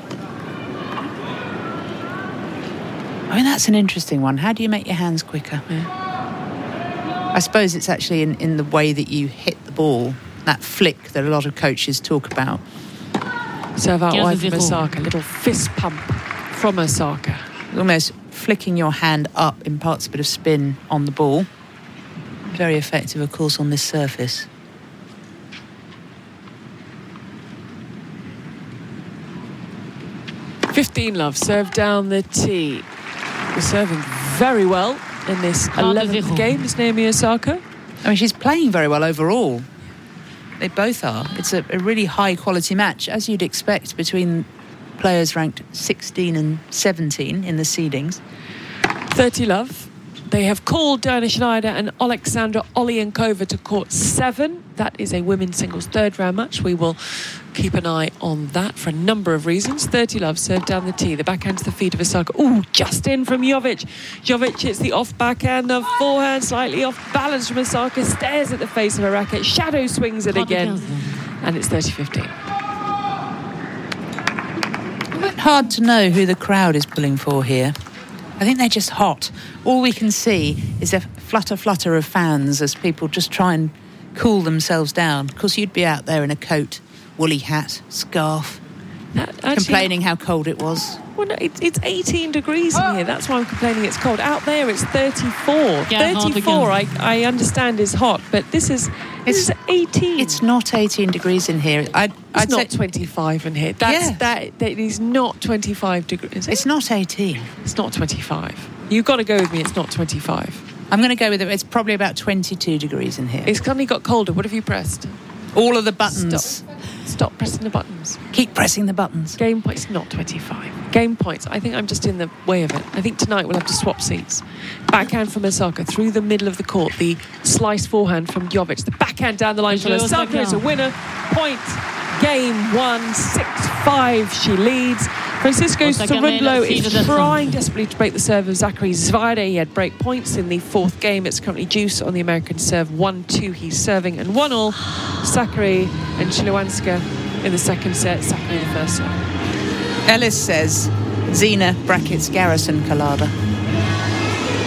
Speaker 6: I mean, that's an interesting one. How do you make your hands quicker?
Speaker 5: Yeah.
Speaker 6: I suppose it's actually in, in the way that you hit the ball, that flick that a lot of coaches talk about.
Speaker 5: Serve out wide from Osaka. A little fist pump from Osaka.
Speaker 6: Almost flicking your hand up imparts a bit of spin on the ball. Very effective, of course, on this surface.
Speaker 5: fifteen love, serve down the tee. We're serving very well in this eleventh game, is Naomi Osaka.
Speaker 6: I mean, she's playing very well overall. They both are. It's a, a really high-quality match, as you'd expect, between players ranked sixteen and seventeen in the seedings.
Speaker 5: thirty love. They have called Diana Schneider and Alexandra Olienkova to court seven. That is a women's singles third round match. We will keep an eye on that for a number of reasons. thirty love, serve down the tee. The backhand to the feet of Osaka. Ooh, just in from Jovic. Jovic hits the off backhand, the forehand slightly off balance from Osaka. Stares at the face of her racket. Shadow swings it again. And it's thirty fifteen.
Speaker 6: A bit hard to know who the crowd is pulling for here. I think they're just hot. All we can see is a flutter flutter of fans as people just try and cool themselves down. Of course, you'd be out there in a coat, woolly hat, scarf, that, actually, complaining how cold it was.
Speaker 5: Well, no, it, it's eighteen degrees in here. That's why I'm complaining it's cold. Out there, it's thirty-four. Yeah, thirty-four, I, I understand, is hot, but this is this it's, is eighteen.
Speaker 6: It's not eighteen degrees in here. I'd,
Speaker 5: it's
Speaker 6: I'd
Speaker 5: not
Speaker 6: say,
Speaker 5: twenty-five in here. That's,
Speaker 6: yeah.
Speaker 5: that, that is not twenty-five degrees.
Speaker 6: It? It's not eighteen.
Speaker 5: It's not twenty-five. You've got to go with me, it's not twenty-five.
Speaker 6: I'm going to go with it. It's probably about twenty-two degrees in here.
Speaker 5: It's suddenly got colder. What have you pressed?
Speaker 6: All of the buttons.
Speaker 5: Stop. Stop pressing the buttons.
Speaker 6: Keep pressing the buttons.
Speaker 5: Game points, not twenty-five. Game points. I think I'm just in the way of it. I think tonight we'll have to swap seats. Backhand from Osaka through the middle of the court. The slice forehand from Jovic. The backhand down the line from Osaka is a winner. Point. Game one, six five. She leads. Francisco Cerundolo is trying desperately to break the serve of Zachary Zvajda. He had break points in the fourth game. It's currently deuce on the American serve. one two he's serving. And one all. Sakkari and Śliwanska in the second set. Sakkari the first set.
Speaker 6: Ellis says Zina brackets Garrison Collada.